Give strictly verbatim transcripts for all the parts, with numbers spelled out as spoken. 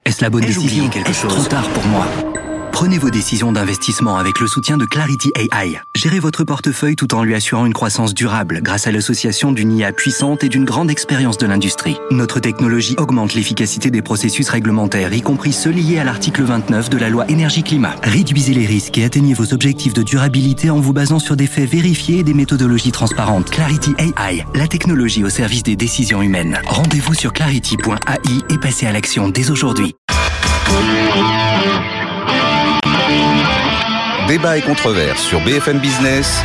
Est-ce la bonne Ai-je décision? oublié quelque Est-ce chose? trop tard pour moi? Prenez vos décisions d'investissement avec le soutien de Clarity A I. Gérez votre portefeuille tout en lui assurant une croissance durable grâce à l'association d'une I A puissante et d'une grande expérience de l'industrie. Notre technologie augmente l'efficacité des processus réglementaires, y compris ceux liés à l'article vingt-neuf de la loi énergie-climat. Réduisez les risques et atteignez vos objectifs de durabilité en vous basant sur des faits vérifiés et des méthodologies transparentes. Clarity A I, la technologie au service des décisions humaines. Rendez-vous sur clarity point A I et passez à l'action dès aujourd'hui. Débat et controverse sur B F M Business.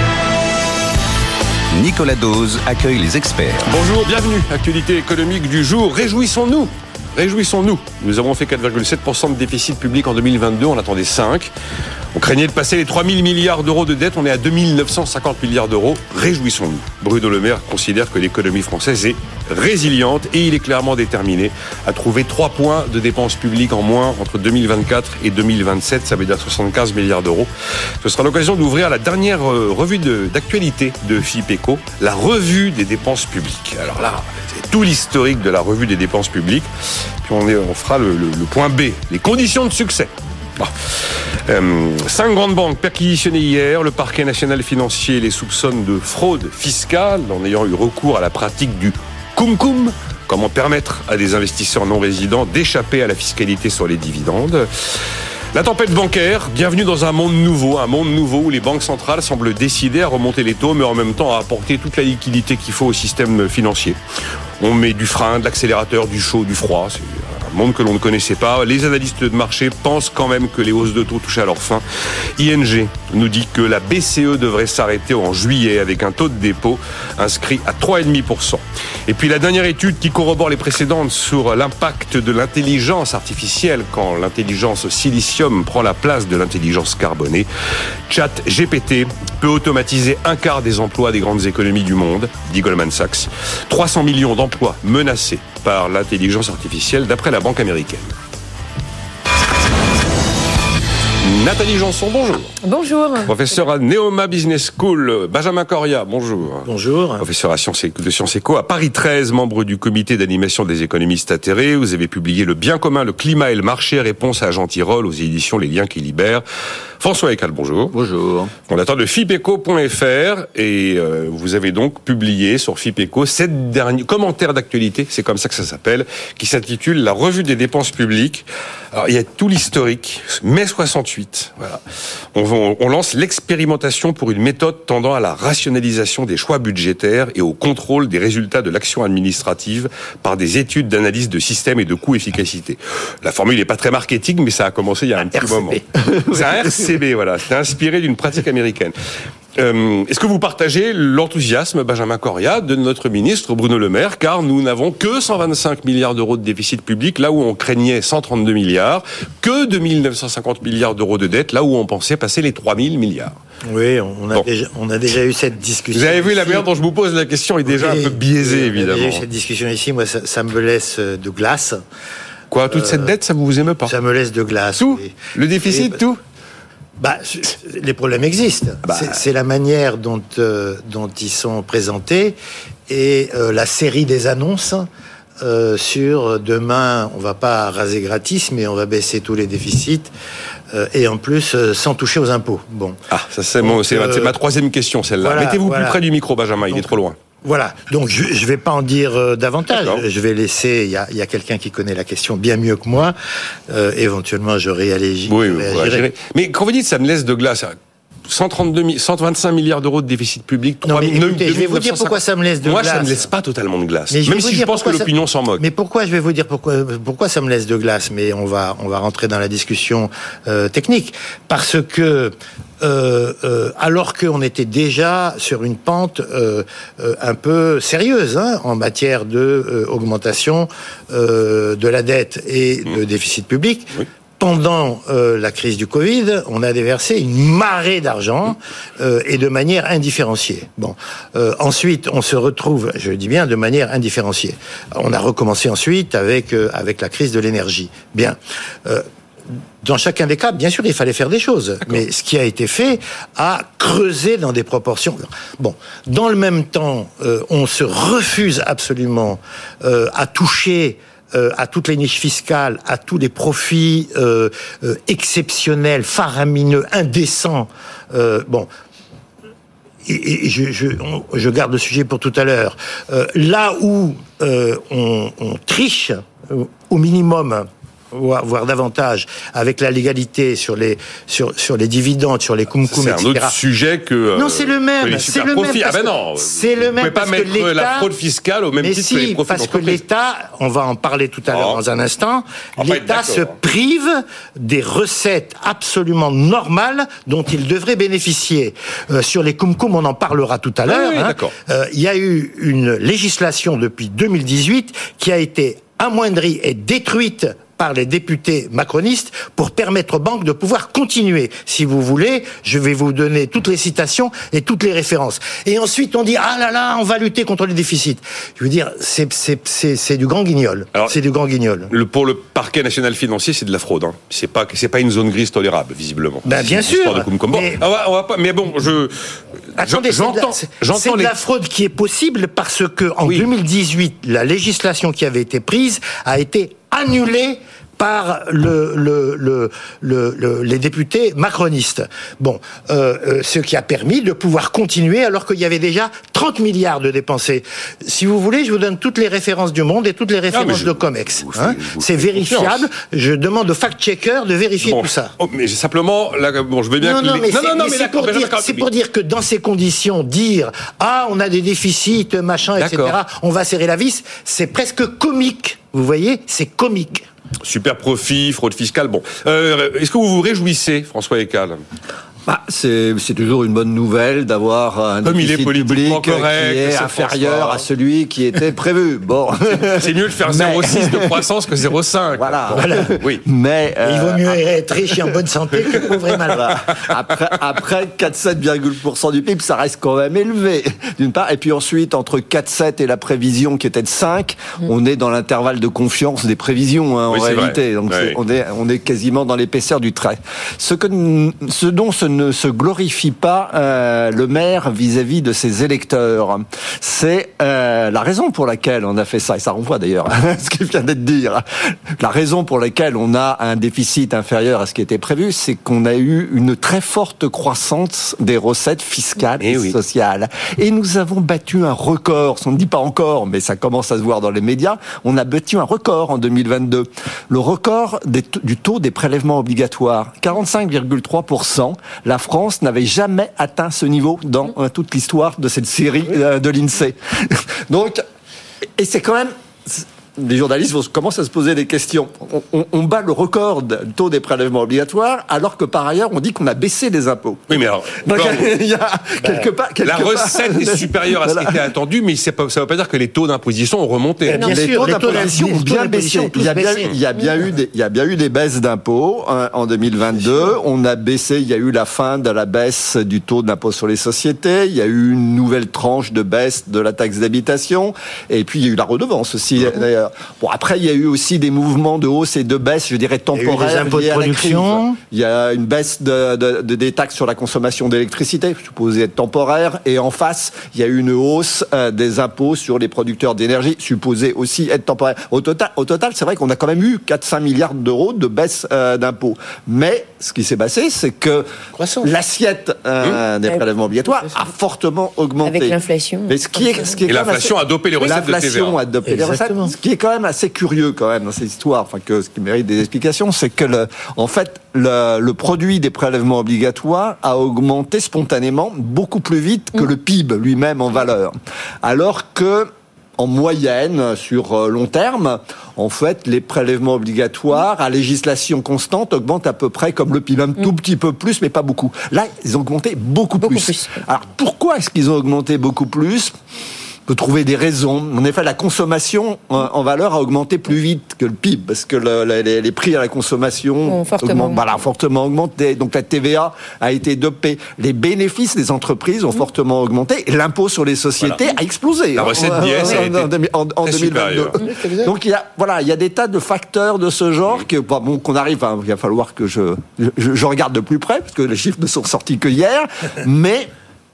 Nicolas Dose accueille les experts. Bonjour, bienvenue. Actualité économique du jour. Réjouissons-nous. Réjouissons-nous. Nous avons fait quatre virgule sept pour cent de déficit public en deux mille vingt-deux. On attendait cinq. On craignait de passer les trois mille milliards d'euros de dette. On est à deux mille neuf cent cinquante milliards d'euros. Réjouissons-nous. Bruno Le Maire considère que l'économie française est résiliente et il est clairement déterminé à trouver trois points de dépenses publiques en moins entre deux mille vingt-quatre et deux mille vingt-sept. Ça veut dire soixante-quinze milliards d'euros. Ce sera l'occasion d'ouvrir la dernière revue de, d'actualité de FIPECO, la revue des dépenses publiques. Alors là, c'est tout l'historique de la revue des dépenses publiques. Puis on, est, on fera le, le, le point B, les conditions de succès. Bon. Euh, cinq grandes banques perquisitionnées hier. Le parquet national financier les soupçonne de fraude fiscale en ayant eu recours à la pratique du cum-cum. Comment permettre à des investisseurs non résidents d'échapper à la fiscalité sur les dividendes. La tempête bancaire, bienvenue dans un monde nouveau, un monde nouveau où les banques centrales semblent décider à remonter les taux, mais en même temps à apporter toute la liquidité qu'il faut au système financier. On met du frein, de l'accélérateur, du chaud, du froid. C'est un monde que l'on ne connaissait pas. Les analystes de marché pensent quand même que les hausses de taux touchent à leur fin. I N G nous dit que la B C E devrait s'arrêter en juillet avec un taux de dépôt inscrit à trois virgule cinq pour cent. Et puis la dernière étude qui corrobore les précédentes sur l'impact de l'intelligence artificielle quand l'intelligence silicium prend la place de l'intelligence carbonée. ChatGPT peut automatiser un quart des emplois des grandes économies du monde, dit Goldman Sachs. trois cents millions d'emplois menacés par l'intelligence artificielle d'après la banque américaine. Nathalie Janson, bonjour. Bonjour. Professeur à Neoma Business School. Benjamin Coria, bonjour. Bonjour. Professeur à Sciences de Sciences Éco à Paris treize, membre du comité d'animation des économistes atterrés. Vous avez publié Le bien commun, le climat et le marché, réponse à Jean Tirole aux éditions Les liens qui libèrent. François Ecal, bonjour. Bonjour. Fondateur de fipeco point f r et euh, vous avez donc publié sur FIPECO sept derniers commentaires d'actualité, c'est comme ça que ça s'appelle, qui s'intitule La revue des dépenses publiques. Alors il y a tout l'historique, mai soixante-huit, voilà. On, on lance l'expérimentation pour une méthode tendant à la rationalisation des choix budgétaires et au contrôle des résultats de l'action administrative par des études d'analyse de système et de coût-efficacité. La formule n'est pas très marketing, mais ça a commencé il y a un, un petit R C B. Moment. C'est un R C B, voilà. C'était inspiré d'une pratique américaine. Euh, est-ce que vous partagez l'enthousiasme, Benjamin Coria, de notre ministre Bruno Le Maire, car nous n'avons que cent vingt-cinq milliards d'euros de déficit public, là où on craignait cent trente-deux milliards, que deux mille neuf cent cinquante milliards d'euros de dette, là où on pensait passer les trois mille milliards. Oui, on a, bon. déjà, on a déjà eu cette discussion. Vous avez vu, ici. La manière dont je vous pose la question est déjà oui, un peu biaisée, évidemment. On a déjà eu cette discussion ici, moi ça, ça me laisse de glace. Quoi, toute euh, cette dette, ça ne vous émeut pas? Ça me laisse de glace. Tout oui. Le déficit, et, tout Bah, les problèmes existent. Bah, c'est, c'est la manière dont, euh, dont ils sont présentés et euh, la série des annonces euh, sur demain, on va pas raser gratis, mais on va baisser tous les déficits euh, et en plus euh, sans toucher aux impôts. Bon. Ah, ça c'est, donc, mon, c'est, euh, c'est ma troisième question, celle-là. Voilà, Mettez-vous voilà. plus près du micro, Benjamin. Donc, il est trop loin. Voilà, donc je ne vais pas en dire euh, davantage. D'accord. Je vais laisser, il y a, y a quelqu'un qui connaît la question bien mieux que moi. Euh, éventuellement, je réagis, oui, réagirai. Mais quand vous dites ça me laisse de glace, cent trente-deux, cent vingt-cinq milliards d'euros de déficit public. Non, mais écoutez, je vais vous dire pourquoi ça me laisse de Moi, glace. Moi, ça me laisse pas totalement de glace. Même si je pense que l'opinion ça... s'en moque. Mais pourquoi, je vais vous dire pourquoi, pourquoi ça me laisse de glace. Mais on va, on va rentrer dans la discussion euh, technique. Parce que, euh, euh, alors qu'on était déjà sur une pente euh, euh, un peu sérieuse hein, en matière de euh, augmentation euh, de la dette et mmh. de déficit public, oui. Pendant euh, la crise du Covid, on a déversé une marée d'argent euh, et de manière indifférenciée. Bon, euh, ensuite, on se retrouve, je le dis bien, de manière indifférenciée. On a recommencé ensuite avec euh, avec la crise de l'énergie. Bien. Euh, Dans chacun des cas, bien sûr, il fallait faire des choses. D'accord. Mais ce qui a été fait a creusé dans des proportions. Bon, dans le même temps, euh, on se refuse absolument euh, à toucher euh, à toutes les niches fiscales, à tous les profits euh, euh, exceptionnels, faramineux, indécents. Euh, bon. Et, et je, je, on, je garde le sujet pour tout à l'heure. Euh, là où euh, on, on triche, euh, au minimum, voire, voire davantage, avec la légalité sur les sur sur les dividendes, sur les kumkum, c'est et cetera. C'est un autre sujet que euh, non, c'est le même. C'est le profits. même. Ah ben non. C'est le même. Vous pouvez pas parce mettre que la fraude fiscale au même mais titre si, que les profits parce que d'entreprise. l'État, on va en parler tout à l'heure oh. dans un instant, oh, l'État se prive des recettes absolument normales dont il devrait bénéficier. Euh, sur les kumkum, on en parlera tout à l'heure. Ah oui, hein. d'accord. Euh, il y a eu une législation depuis deux mille dix-huit qui a été amoindrie et détruite par les députés macronistes pour permettre aux banques de pouvoir continuer. Si vous voulez, je vais vous donner toutes les citations et toutes les références. Et ensuite, on dit, ah là là, on va lutter contre les déficits. Je veux dire, c'est, c'est, c'est, c'est du grand guignol. Alors, c'est du grand guignol. Le, pour le parquet national financier, c'est de la fraude. Hein. C'est pas, c'est pas une zone grise tolérable, visiblement. Ben, bien sûr. De bon, mais... on va, on va pas, mais bon, je, Attendez, j'entends, c'est de, la, j'entends c'est de les... la fraude qui est possible parce que en oui. deux mille dix-huit, la législation qui avait été prise a été annulée par le, le, le, le, le, les députés macronistes. Bon, euh, euh, ce qui a permis de pouvoir continuer alors qu'il y avait déjà trente milliards de dépensés. Si vous voulez, je vous donne toutes les références du monde et toutes les références ah, je, de Comex. Vous, hein. vous, C'est vérifiable. Confiance. Je demande aux fact-checkers de vérifier bon, tout ça. Oh, mais simplement, là, bon, je veux bien non, que non, les... mais non, non, non, mais, mais c'est, pour, pour, dire, c'est pour dire que dans ces conditions, dire ah, on a des déficits, machin, d'accord. et cetera, on va serrer la vis, c'est presque comique. Vous voyez, c'est comique. Super profit, fraude fiscale. Bon, euh, est-ce que vous vous réjouissez, François Écal ? Bah, c'est, c'est toujours une bonne nouvelle d'avoir un Comme déficit public correct, qui est inférieur à celui qui était prévu. Bon, c'est, c'est mieux de faire zéro virgule six de croissance que zéro virgule cinq. Voilà. Bon. voilà. Oui. Mais euh, il vaut mieux être riche et en bonne santé que pauvre et malade. Voilà. Après, après quatre virgule sept pour cent du P I B, ça reste quand même élevé, d'une part. Et puis ensuite, entre quatre virgule sept et la prévision qui était de cinq, mmh. on est dans l'intervalle de confiance des prévisions, hein, en oui, réalité. Donc, ouais. c'est, on est, on est quasiment dans l'épaisseur du trait. Ce que, ce dont ce ne se glorifie pas euh, le maire vis-à-vis de ses électeurs. C'est euh, la raison pour laquelle on a fait ça, et ça renvoie d'ailleurs à ce qu'il vient d'être dit. La raison pour laquelle on a un déficit inférieur à ce qui était prévu, c'est qu'on a eu une très forte croissance des recettes fiscales et, et oui. sociales. Et nous avons battu un record, on ne dit pas encore, mais ça commence à se voir dans les médias, on a battu un record en deux mille vingt-deux. Le record des, du taux des prélèvements obligatoires, quarante-cinq virgule trois pour cent. La France n'avait jamais atteint ce niveau dans euh, toute l'histoire de cette série euh, de l'INSEE. Donc, et c'est quand même... Les journalistes vont commencer à se poser des questions. On, on, on bat le record du taux des prélèvements obligatoires, alors que par ailleurs, on dit qu'on a baissé les impôts. Oui, mais alors... Donc, il y a bah, quelque part... Quelque la recette part, est supérieure à ce qui était attendu, mais ça ne veut pas dire que les taux d'imposition ont remonté. Bien les sûr, taux les d'imposition ont bien baissé. Il y a bien, il y a bien eu des, il y a bien eu des baisses d'impôts hein, en deux mille vingt-deux. On a baissé, il y a eu la fin de la baisse du taux d'impôt sur les sociétés. Il y a eu une nouvelle tranche de baisse de la taxe d'habitation. Et puis, il y a eu la redevance aussi, mmh. d'ailleurs. Bon, après, il y a eu aussi des mouvements de hausse et de baisse, je dirais, temporaires liés à la crise. Il y a une baisse de, de, de, des taxes sur la consommation d'électricité, supposée être temporaire. Et en face, il y a eu une hausse euh, des impôts sur les producteurs d'énergie, supposée aussi être temporaire. Au total, au total, c'est vrai qu'on a quand même eu quatre à cinq milliards d'euros de baisse euh, d'impôts. Mais ce qui s'est passé, c'est que Croissance. l'assiette euh, mmh. des prélèvements obligatoires a fortement augmenté. Avec l'inflation. Mais ce qui est, ce qui est et l'inflation assez... a dopé les recettes de T V A. L'inflation a dopé les recettes. Ce qui est quand même assez curieux quand même dans cette histoire, enfin que ce qui mérite des explications, c'est que le, en fait le, le produit des prélèvements obligatoires a augmenté spontanément beaucoup plus vite que mmh. le P I B lui-même en valeur, alors que en moyenne, sur long terme, en fait, les prélèvements obligatoires à législation constante augmentent à peu près comme le P I B, un tout petit peu plus, mais pas beaucoup. Là, ils ont augmenté beaucoup, beaucoup plus. plus. Alors, pourquoi est-ce qu'ils ont augmenté beaucoup plus ? On peut trouver des raisons. En effet, la consommation en valeur a augmenté plus vite que le P I B, parce que le, les, les prix à la consommation ont fortement, augmentent, voilà, fortement augmenté. Donc la T V A a été dopée. Les bénéfices des entreprises ont mmh. fortement augmenté. Et l'impôt sur les sociétés voilà. a explosé. La recette d'I S a été en, en, en deux mille vingt-deux. Mmh. Donc il y a, voilà, il y a des tas de facteurs de ce genre que, bon, qu'on arrive. Hein, il va falloir que je, je, je regarde de plus près, parce que les chiffres ne sont sortis que hier, mais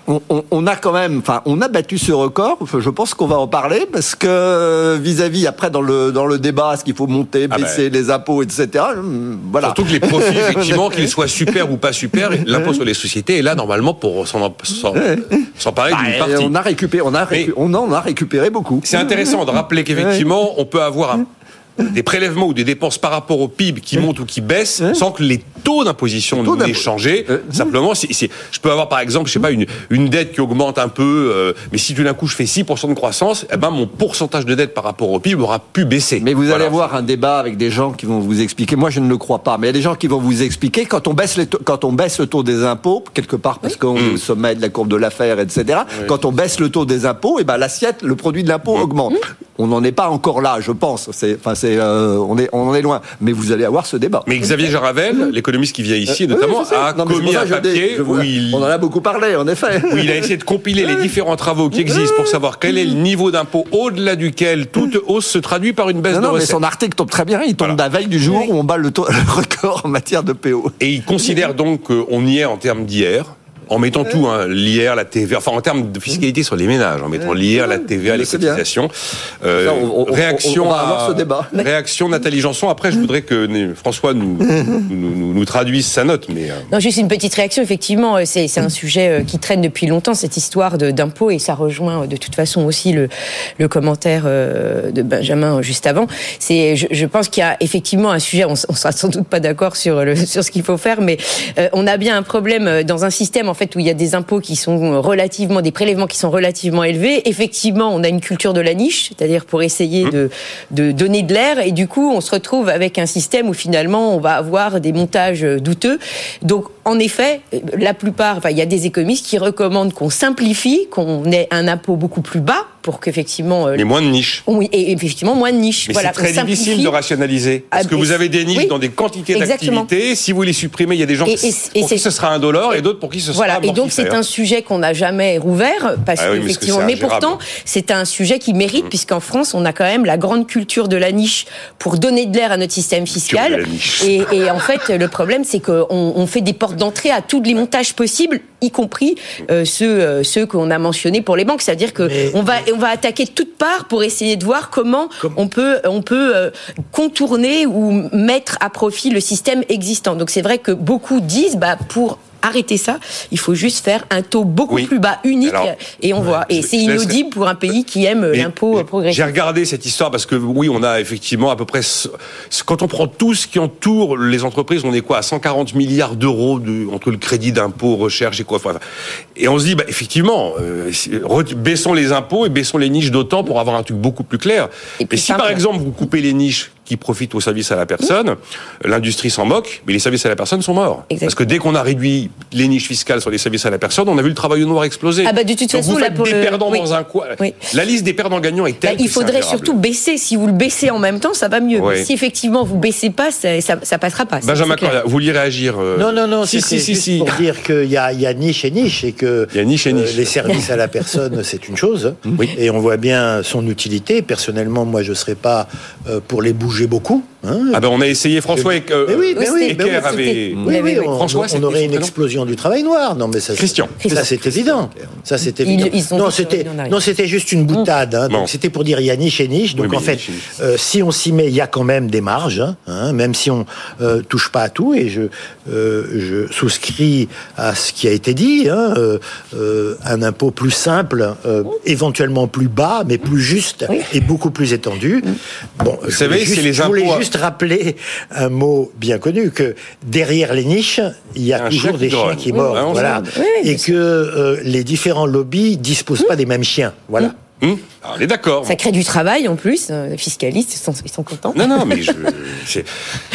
on, on, on a quand même, enfin, on a battu ce record. Je pense qu'on va en parler parce que vis-à-vis après dans le dans le débat, est-ce qu'il faut monter, baisser ah ben. les impôts, et cetera. Voilà. Surtout que les profits, effectivement, qu'ils soient super ou pas super, l'impôt sur les sociétés est là normalement pour s'en, s'en, s'emparer bah, d'une partie. On a récupéré, on a récu- on en a récupéré beaucoup. C'est intéressant de rappeler qu'effectivement, on peut avoir un des prélèvements ou des dépenses par rapport au P I B qui montent ou qui baissent ouais. sans que les taux d'imposition taux n'aient changé. Euh, Simplement, c'est, c'est, je peux avoir par exemple, je sais pas, une, une dette qui augmente un peu, euh, mais si tout d'un coup je fais six pour cent de croissance, eh ben mon pourcentage de dette par rapport au P I B aura pu baisser. Mais vous voilà. allez avoir un débat avec des gens qui vont vous expliquer. Moi, je ne le crois pas, mais il y a des gens qui vont vous expliquer quand on baisse les taux, quand on baisse le taux des impôts quelque part parce oui. qu'on mmh. est au sommet de la courbe de l'affaire, et cetera. Oui. Quand on baisse le taux des impôts, et ben l'assiette, le produit de l'impôt mmh. augmente. Mmh. On n'en est pas encore là, je pense. C'est, enfin, c'est, euh, on est, on en est loin. Mais vous allez avoir ce débat. Mais Xavier Jaravel, l'économiste qui vient ici, euh, notamment, oui, a non, commis un papier où il... On en a beaucoup parlé, en effet. Où il a essayé de compiler les différents travaux qui existent pour savoir quel est le niveau d'impôt au-delà duquel toute hausse se traduit par une baisse non, de non, recettes. Mais son article tombe très bien. Il tombe voilà. la veille du jour oui. où on bat le, taux, le record en matière de P O. Et il considère donc qu'on y est en termes d'hier. En mettant tout, hein, l'I R, la T V A, enfin en termes de fiscalité sur les ménages, en mettant l'I R, la T V A, les cotisations. Euh, ça, on, on, réaction, on, on va avoir ce débat. Réaction Nathalie Janson. Après, je voudrais que François nous, nous, nous, nous traduise sa note. Mais euh... non, juste une petite réaction. Effectivement, c'est, c'est un sujet qui traîne depuis longtemps, cette histoire de, d'impôt, et ça rejoint de toute façon aussi le, le commentaire de Benjamin juste avant. C'est, je, je pense qu'il y a effectivement un sujet. On, on sera sans doute pas d'accord sur le, sur ce qu'il faut faire, mais euh, on a bien un problème dans un système en fait où il y a des impôts qui sont relativement, des prélèvements qui sont relativement élevés. Effectivement, on a une culture de la niche, c'est-à-dire pour essayer de, de donner de l'air, et du coup, on se retrouve avec un système où finalement, on va avoir des montages douteux. Donc, en effet, la plupart, enfin, il y a des économistes qui recommandent qu'on simplifie, qu'on ait un impôt beaucoup plus bas pour qu'effectivement... Mais moins de niches. Oui, et effectivement, moins de niches. Mais voilà, c'est très difficile de rationaliser. Parce ah, que vous avez des niches oui, dans des quantités exactement. d'activités. Si vous les supprimez, il y a des gens et, et, pour et qui ce sera un dollar et d'autres pour qui ce voilà, sera et donc c'est un sujet qu'on n'a jamais rouvert, parce ah oui, qu'effectivement... Mais, mais pourtant, c'est un sujet qui mérite, mmh. puisqu'en France, on a quand même la grande culture de la niche pour donner de l'air à notre système fiscal. Et, et en fait, le problème, c'est qu'on on fait des portes d'entrée à tous les montages possibles, y compris euh, ceux, euh, ceux qu'on a mentionnés pour les banques. C'est-à-dire qu'on va, on va attaquer de toutes parts pour essayer de voir comment Comme... on peut, on peut euh, contourner ou mettre à profit le système existant. Donc c'est vrai que beaucoup disent, bah, pour arrêter ça, il faut juste faire un taux beaucoup oui. plus bas, unique, alors, et on ouais, voit. Et je, c'est je inaudible laisse... pour un pays qui aime mais, l'impôt mais, progressif. J'ai regardé cette histoire parce que oui, on a effectivement à peu près, quand on prend tout ce qui entoure les entreprises, on est quoi, à cent quarante milliards d'euros de, entre le crédit d'impôt, recherche et quoi. Enfin, et on se dit, bah, effectivement, euh, baissons les impôts et baissons les niches d'autant pour avoir un truc beaucoup plus clair. Et, et si simple. Par exemple vous coupez les niches qui profitent au service à la personne, mmh. l'industrie s'en moque, mais les services à la personne sont morts. Exactement. Parce que dès qu'on a réduit les niches fiscales sur les services à la personne, on a vu le travail au noir exploser. Ah bah de toute Donc façon, vous faites là, pour des le... perdants oui. dans un coin. Oui. La liste des perdants gagnants est telle. Bah, il faudrait surtout baisser. Si vous le baissez en même temps, ça va mieux. Oui. Si effectivement vous baissez pas, ça, ça, ça passera pas. Benjamin Correa, vous vouliez réagir euh... Non, non, non. Si, c'est si, si, si. Pour dire qu'il y a, il y a niche et niche et que il y a niche et niche. Euh, les services à la personne, c'est une chose. Oui. Et on voit bien son utilité. Personnellement, moi, je serais pas euh, pour les bouger beaucoup. Hein. Ah ben on a essayé. François et euh, oui, mais oui, Ecker avait. Oui, oui, on, François, on aurait une explosion du travail noir. Non, mais ça. Christian. Ça, c'est évident. Ça, c'est évident. Ils, ils non, c'était, non, c'était juste une boutade. Hein, donc, c'était pour dire il y a niche et niche. Donc, oui, en fait, euh, si on s'y met, il y a quand même des marges, hein, même si on euh, touche pas à tout. Et je, euh, je souscris à ce qui a été dit. Hein, euh, euh, un impôt plus simple, euh, éventuellement plus bas, mais plus juste oui. et beaucoup plus étendu. Bon, vous savez, juste, c'est les je impôts. voulais juste rappeler un mot bien connu, que derrière les niches, il y a un toujours des chiens qui mordent. Oui, voilà. Oui, oui, et que euh, les différents lobbies disposent mmh. pas des mêmes chiens. Voilà. Mmh. Mmh. Alors, on est d'accord. Ça crée du travail en plus. Les fiscalistes, ils sont, ils sont contents. Non, non, mais je, c'est...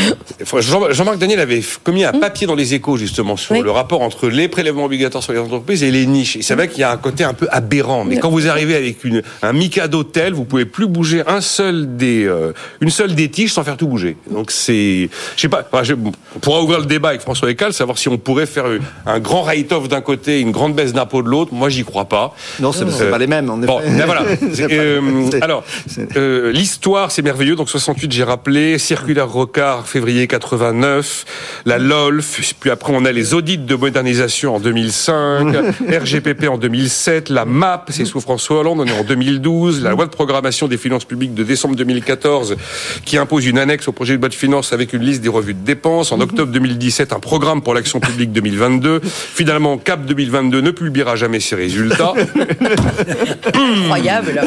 Jean, Jean-Marc Daniel avait commis un papier dans les Échos justement sur oui. le rapport entre les prélèvements obligatoires sur les entreprises et les niches. Et c'est vrai qu'il y a un côté un peu aberrant. Mais quand vous arrivez avec une, un Mikado tel, vous pouvez plus bouger un seul des, euh, une seule des tiges sans faire tout bouger. Donc c'est, je sais pas. Enfin, je, on pourra ouvrir le débat avec François Ecal, savoir si on pourrait faire un grand write-off d'un côté, une grande baisse d'impôt de l'autre. Moi, j'y crois pas. Non, c'est, euh, c'est pas les mêmes. En effet. Bon, mais voilà. Euh, alors, euh, l'histoire, c'est merveilleux. Donc soixante-huit, j'ai rappelé. Circulaire Rocard, février quatre-vingt-neuf. La L O L F. Puis après, on a les audits de modernisation en deux mille cinq. R G P P en deux mille sept. La M A P, c'est sous François Hollande, on est en deux mille douze. La loi de programmation des finances publiques de décembre deux mille quatorze, qui impose une annexe au projet de loi de finances avec une liste des revues de dépenses. En octobre deux mille dix-sept, un programme pour l'action publique deux mille vingt-deux. Finalement, Cap deux mille vingt-deux ne publiera jamais ses résultats. Incroyable.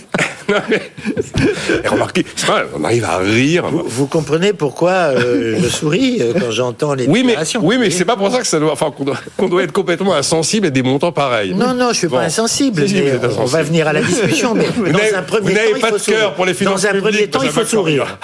Et remarquez, c'est pas, on arrive à rire. Vous, vous comprenez pourquoi euh, je souris euh, quand j'entends les oui, mais déclarations. oui, mais c'est pas pour ça que ça doit, enfin, qu'on doit, qu'on doit être complètement insensible à des montants pareils. Non, non, je suis bon. pas insensible. Si, si, mais vous êtes on insensible. va venir à la discussion. Mais Vous dans n'avez, un premier vous n'avez temps, pas il faut de cœur sourire. pour les finances Dans un publiques, premier temps, ça il faut va sourire.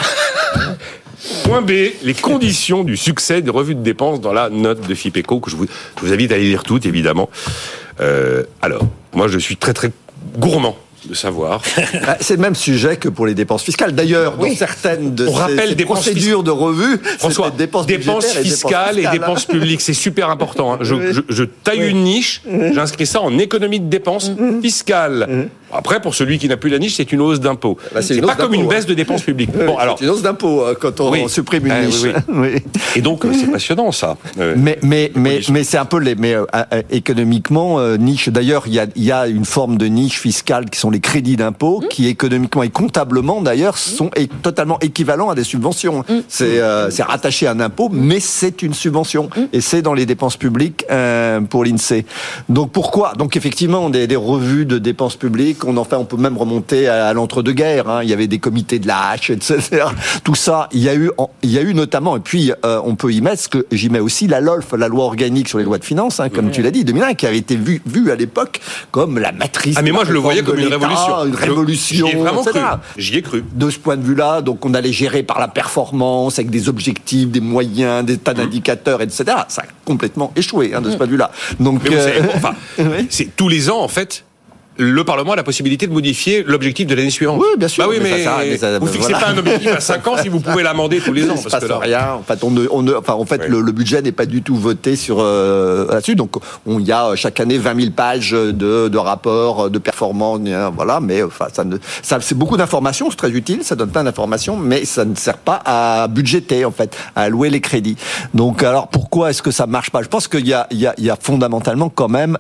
Point B, les conditions du succès des revues de dépenses dans la note de FIPECO, que je vous, je vous invite à lire toutes, évidemment. Euh, alors, moi, je suis très, très gourmand de savoir. C'est le même sujet que pour les dépenses fiscales. D'ailleurs, oui. dans certaines de On ces, rappelle ces dépenses procédures de revue, François, c'était dépenses, dépenses budgétaires fiscales et et dépenses, dépenses publiques, c'est super important. Hein. Je, Oui. je, je taille Oui. une niche, j'inscris ça en économie de dépenses fiscales. Après, pour celui qui n'a plus la niche, c'est une hausse d'impôt. Bah, c'est c'est une pas hausse comme une d'impôt, baisse hein. de dépenses publiques. Oui, Bon, alors, c'est une hausse d'impôt euh, quand on Oui. supprime une Ah, niche. oui, Oui. et donc, euh, c'est passionnant, ça. Euh, Mais mais mais conditions. mais c'est un peu les mais euh, euh, économiquement euh, niche. D'ailleurs, il y a il y a une forme de niche fiscale qui sont les crédits d'impôt, mmh. qui économiquement et comptablement d'ailleurs sont é- totalement équivalents à des subventions. Mmh. C'est euh, c'est rattaché à un impôt, mais c'est une subvention mmh. et c'est dans les dépenses publiques euh, pour l'INSEE. Donc pourquoi? Donc effectivement des, des revues de dépenses publiques, on en fait, on peut même remonter à, à l'entre-deux-guerres. Hein. Il y avait des comités de la H, et cetera. Tout ça, il y a eu, il y a eu notamment, et puis euh, on peut y mettre, ce que j'y mets aussi la L O L F, la loi organique sur les lois de finances, hein, comme mmh. tu l'as dit, deux mille un, qui avait été vue vu à l'époque comme la matrice. Ah mais moi je le voyais comme une révolution. Une révolution. J'y ai vraiment et cetera. cru. J'y ai cru. De ce point de vue-là, donc on allait gérer par la performance, avec des objectifs, des moyens, des tas d'indicateurs, et cetera. Ça a complètement échoué hein, de ce point de vue-là. Donc, mais vous savez, euh... enfin, oui. c'est tous les ans en fait. Le Parlement a la possibilité de modifier l'objectif de l'année suivante. Oui, bien sûr. Bah oui, mais, mais, ça, ça, mais ça, vous fixez voilà. pas un objectif à cinq ans si vous pouvez l'amender tous les ans. Il se parce passe que là, rien. En fait, on ne, on ne, enfin, en fait, oui. le, le budget n'est pas du tout voté sur euh, là-dessus. Donc, on y a chaque année vingt mille pages de, de rapports, de performance, voilà. Mais enfin, ça ne, ça, c'est beaucoup d'informations, c'est très utile, ça donne plein d'informations, mais ça ne sert pas à budgéter, en fait, à allouer les crédits. Donc, alors, pourquoi est-ce que ça marche pas? Je pense qu'il y a, il y a, il y a fondamentalement quand même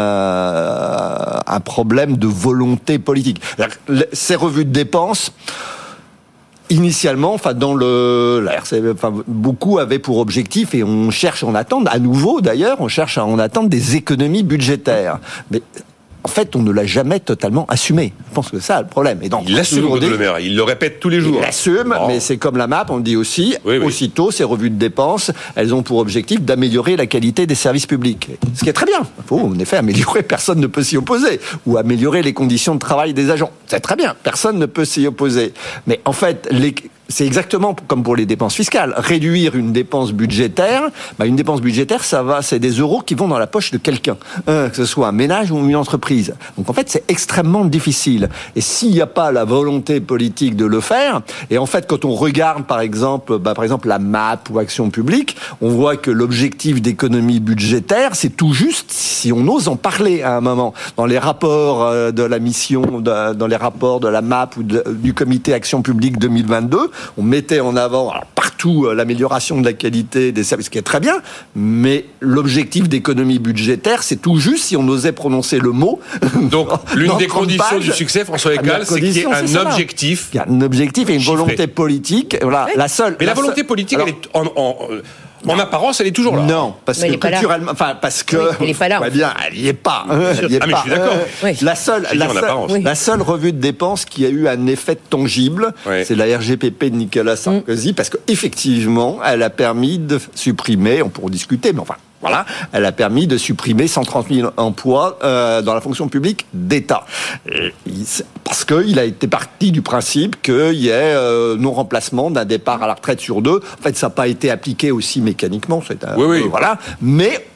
un, un problème de volonté politique. Ces revues de dépenses, initialement, enfin dans le, la R C, enfin beaucoup avaient pour objectif, et on cherche, on attend à nouveau d'ailleurs, on cherche à en attendre des économies budgétaires. Mais en fait, on ne l'a jamais totalement assumé. Je pense que c'est ça le problème. Et donc, il l'assume, Bruno Le Maire. Il le répète tous les jours. Il l'assume, oh. mais c'est comme la M A P, on le dit aussi. Oui, oui. Aussitôt, ces revues de dépenses, elles ont pour objectif d'améliorer la qualité des services publics. Ce qui est très bien. Il faut en effet améliorer, personne ne peut s'y opposer. Ou améliorer les conditions de travail des agents. C'est très bien, personne ne peut s'y opposer. Mais en fait, les... c'est exactement comme pour les dépenses fiscales. Réduire une dépense budgétaire, bah une dépense budgétaire, ça va, c'est des euros qui vont dans la poche de quelqu'un, hein, que ce soit un ménage ou une entreprise. Donc en fait, c'est extrêmement difficile. Et s'il n'y a pas la volonté politique de le faire, et en fait, quand on regarde, par exemple, bah, par exemple, la M A P ou Action publique, on voit que l'objectif d'économie budgétaire, c'est tout juste si on ose en parler à un moment. Dans les rapports euh, de la mission, de, dans les rapports de la M A P ou de, du comité Action publique deux mille vingt-deux, on mettait en avant alors, partout euh, l'amélioration de la qualité des services, ce qui est très bien, mais l'objectif d'économie budgétaire, c'est tout juste si on osait prononcer le mot. Donc, l'une dans des trente conditions pages, du succès, François Ecal, c'est qu'il y ait un c'est objectif. Il y a un objectif et une chiffré. volonté politique. Voilà, Oui. la seule. Mais la, la volonté seule, politique, alors, elle est en, en, en apparence, elle est toujours là. Non, parce Mais elle que est pas là. culturellement, enfin parce que, Oui, elle est pas là, ouais, en fait. bien, elle y est pas. Elle y est Ah, mais pas. je suis d'accord. Euh, Oui. La seule, J'ai la dit en seule, apparence. Oui. la seule revue de dépenses qui a eu un effet tangible, Oui. c'est la R G P P de Nicolas Sarkozy, Mm. parce que effectivement, elle a permis de supprimer, on pourra en discuter, mais enfin. Voilà, elle a permis de supprimer cent trente mille emplois euh, dans la fonction publique d'État. Et il- Parce qu'il a été parti du principe qu'il y ait euh, non-remplacement d'un départ à la retraite sur deux. En fait, ça n'a pas été appliqué aussi mécaniquement. C'est un, Oui, oui. euh, voilà. Mais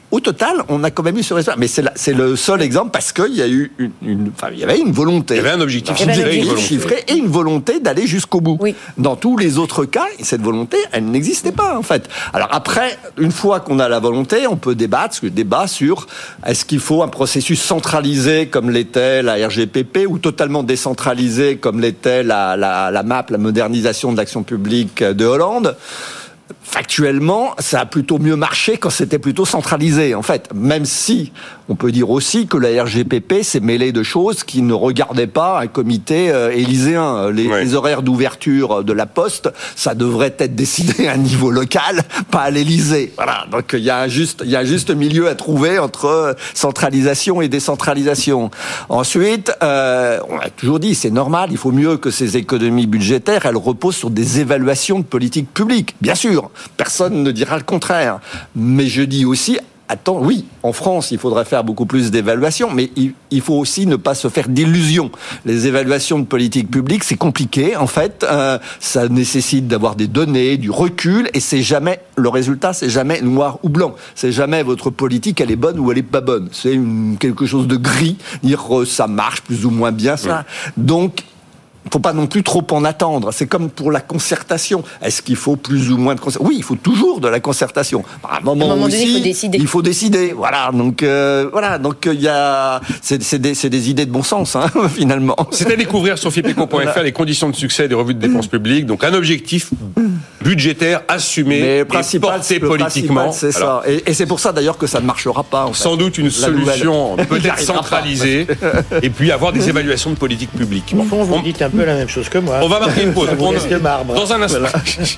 au total, on a quand même eu ce résultat. Mais c'est, la, c'est le seul exemple parce qu'il y a eu une, une, enfin, il y avait une volonté. Il y avait un objectif chiffré, une chiffré et une volonté d'aller jusqu'au bout. Oui. Dans tous les autres cas, cette volonté, elle n'existait pas, en fait. Alors après, une fois qu'on a la volonté, on peut débattre, le débat sur est-ce qu'il faut un processus centralisé comme l'était la R G P P ou totalement décentralisé comme l'était la, la, la M A P, la modernisation de l'action publique de Hollande. Factuellement, ça a plutôt mieux marché quand c'était plutôt centralisé, en fait. Même si, on peut dire aussi que la R G P P s'est mêlée de choses qui ne regardaient pas un comité euh, élyséen. Les, ouais. les horaires d'ouverture de la Poste, ça devrait être décidé à un niveau local, pas à l'Élysée. Voilà. Donc, il y a un juste, il y a un juste milieu à trouver entre centralisation et décentralisation. Ensuite, euh, on a toujours dit, c'est normal, il faut mieux que ces économies budgétaires, elles reposent sur des évaluations de politique publique. Bien sûr. Personne ne dira le contraire. Mais je dis aussi, attends, oui, en France, il faudrait faire beaucoup plus d'évaluations, mais il, il faut aussi ne pas se faire d'illusions. Les évaluations de politique publique, c'est compliqué, en fait. Euh, ça nécessite d'avoir des données, du recul, et c'est jamais, le résultat, c'est jamais noir ou blanc. C'est jamais votre politique, elle est bonne ou elle est pas bonne. C'est une, quelque chose de gris, dire euh, ça marche plus ou moins bien, ça. Oui. Donc, il ne faut pas non plus trop en attendre. C'est comme pour la concertation. Est-ce qu'il faut plus ou moins de concertation ? Oui, il faut toujours de la concertation. À un moment, à un moment aussi, donné, il faut décider. Il faut décider. Voilà. Donc, euh, voilà. Donc, il y a, c'est, c'est, des, c'est des idées de bon sens, hein, finalement. C'est à découvrir sur fipeco point f r voilà. Les conditions de succès des revues de dépenses publiques. Donc, un objectif budgétaire assumé mais et porté politiquement. C'est ça. Et, et c'est pour ça d'ailleurs que ça ne marchera pas. En fait. Sans doute une la solution nouvelle. Peut-être centralisée et puis avoir des évaluations de politique publique. Bon, vous on... dites un peu la même chose que moi. On va marquer une pause. On de marbre. Dans un instant. Voilà.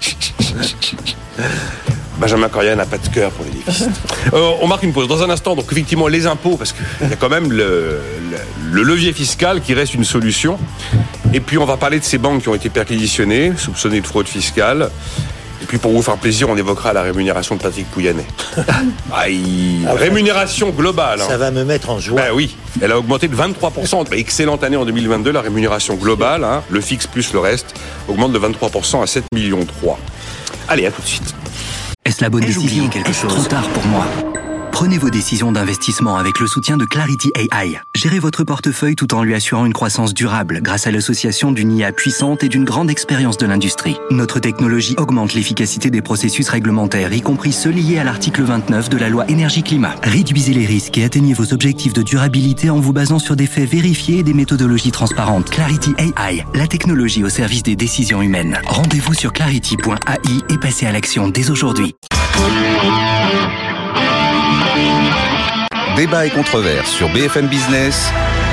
Benjamin Corrière n'a pas de cœur pour les déficits. Euh, on marque une pause. Dans un instant, donc effectivement, les impôts, parce qu'il y a quand même le, le, le levier fiscal qui reste une solution. Et puis, on va parler de ces banques qui ont été perquisitionnées, soupçonnées de fraude fiscale. Et puis, pour vous faire plaisir, on évoquera la rémunération de Patrick Pouyanné. Ah, il... ah, rémunération globale. Ça hein. va me mettre en joie. Ben oui, elle a augmenté de vingt-trois pour cent. Excellente année en deux mille vingt-deux, la rémunération globale, hein, le fixe plus le reste, augmente de vingt-trois pour cent à sept virgule trois millions. Allez, à tout de suite. Est-ce la bonne Ai-je décision quelque chose Trop tard pour moi. Prenez vos décisions d'investissement avec le soutien de Clarity A I. Gérez votre portefeuille tout en lui assurant une croissance durable grâce à l'association d'une I A puissante et d'une grande expérience de l'industrie. Notre technologie augmente l'efficacité des processus réglementaires, y compris ceux liés à l'article vingt-neuf de la loi Énergie-Climat. Réduisez les risques et atteignez vos objectifs de durabilité en vous basant sur des faits vérifiés et des méthodologies transparentes. Clarity A I, la technologie au service des décisions humaines. Rendez-vous sur clarity point a i et passez à l'action dès aujourd'hui. Débat et controverse sur B F M Business.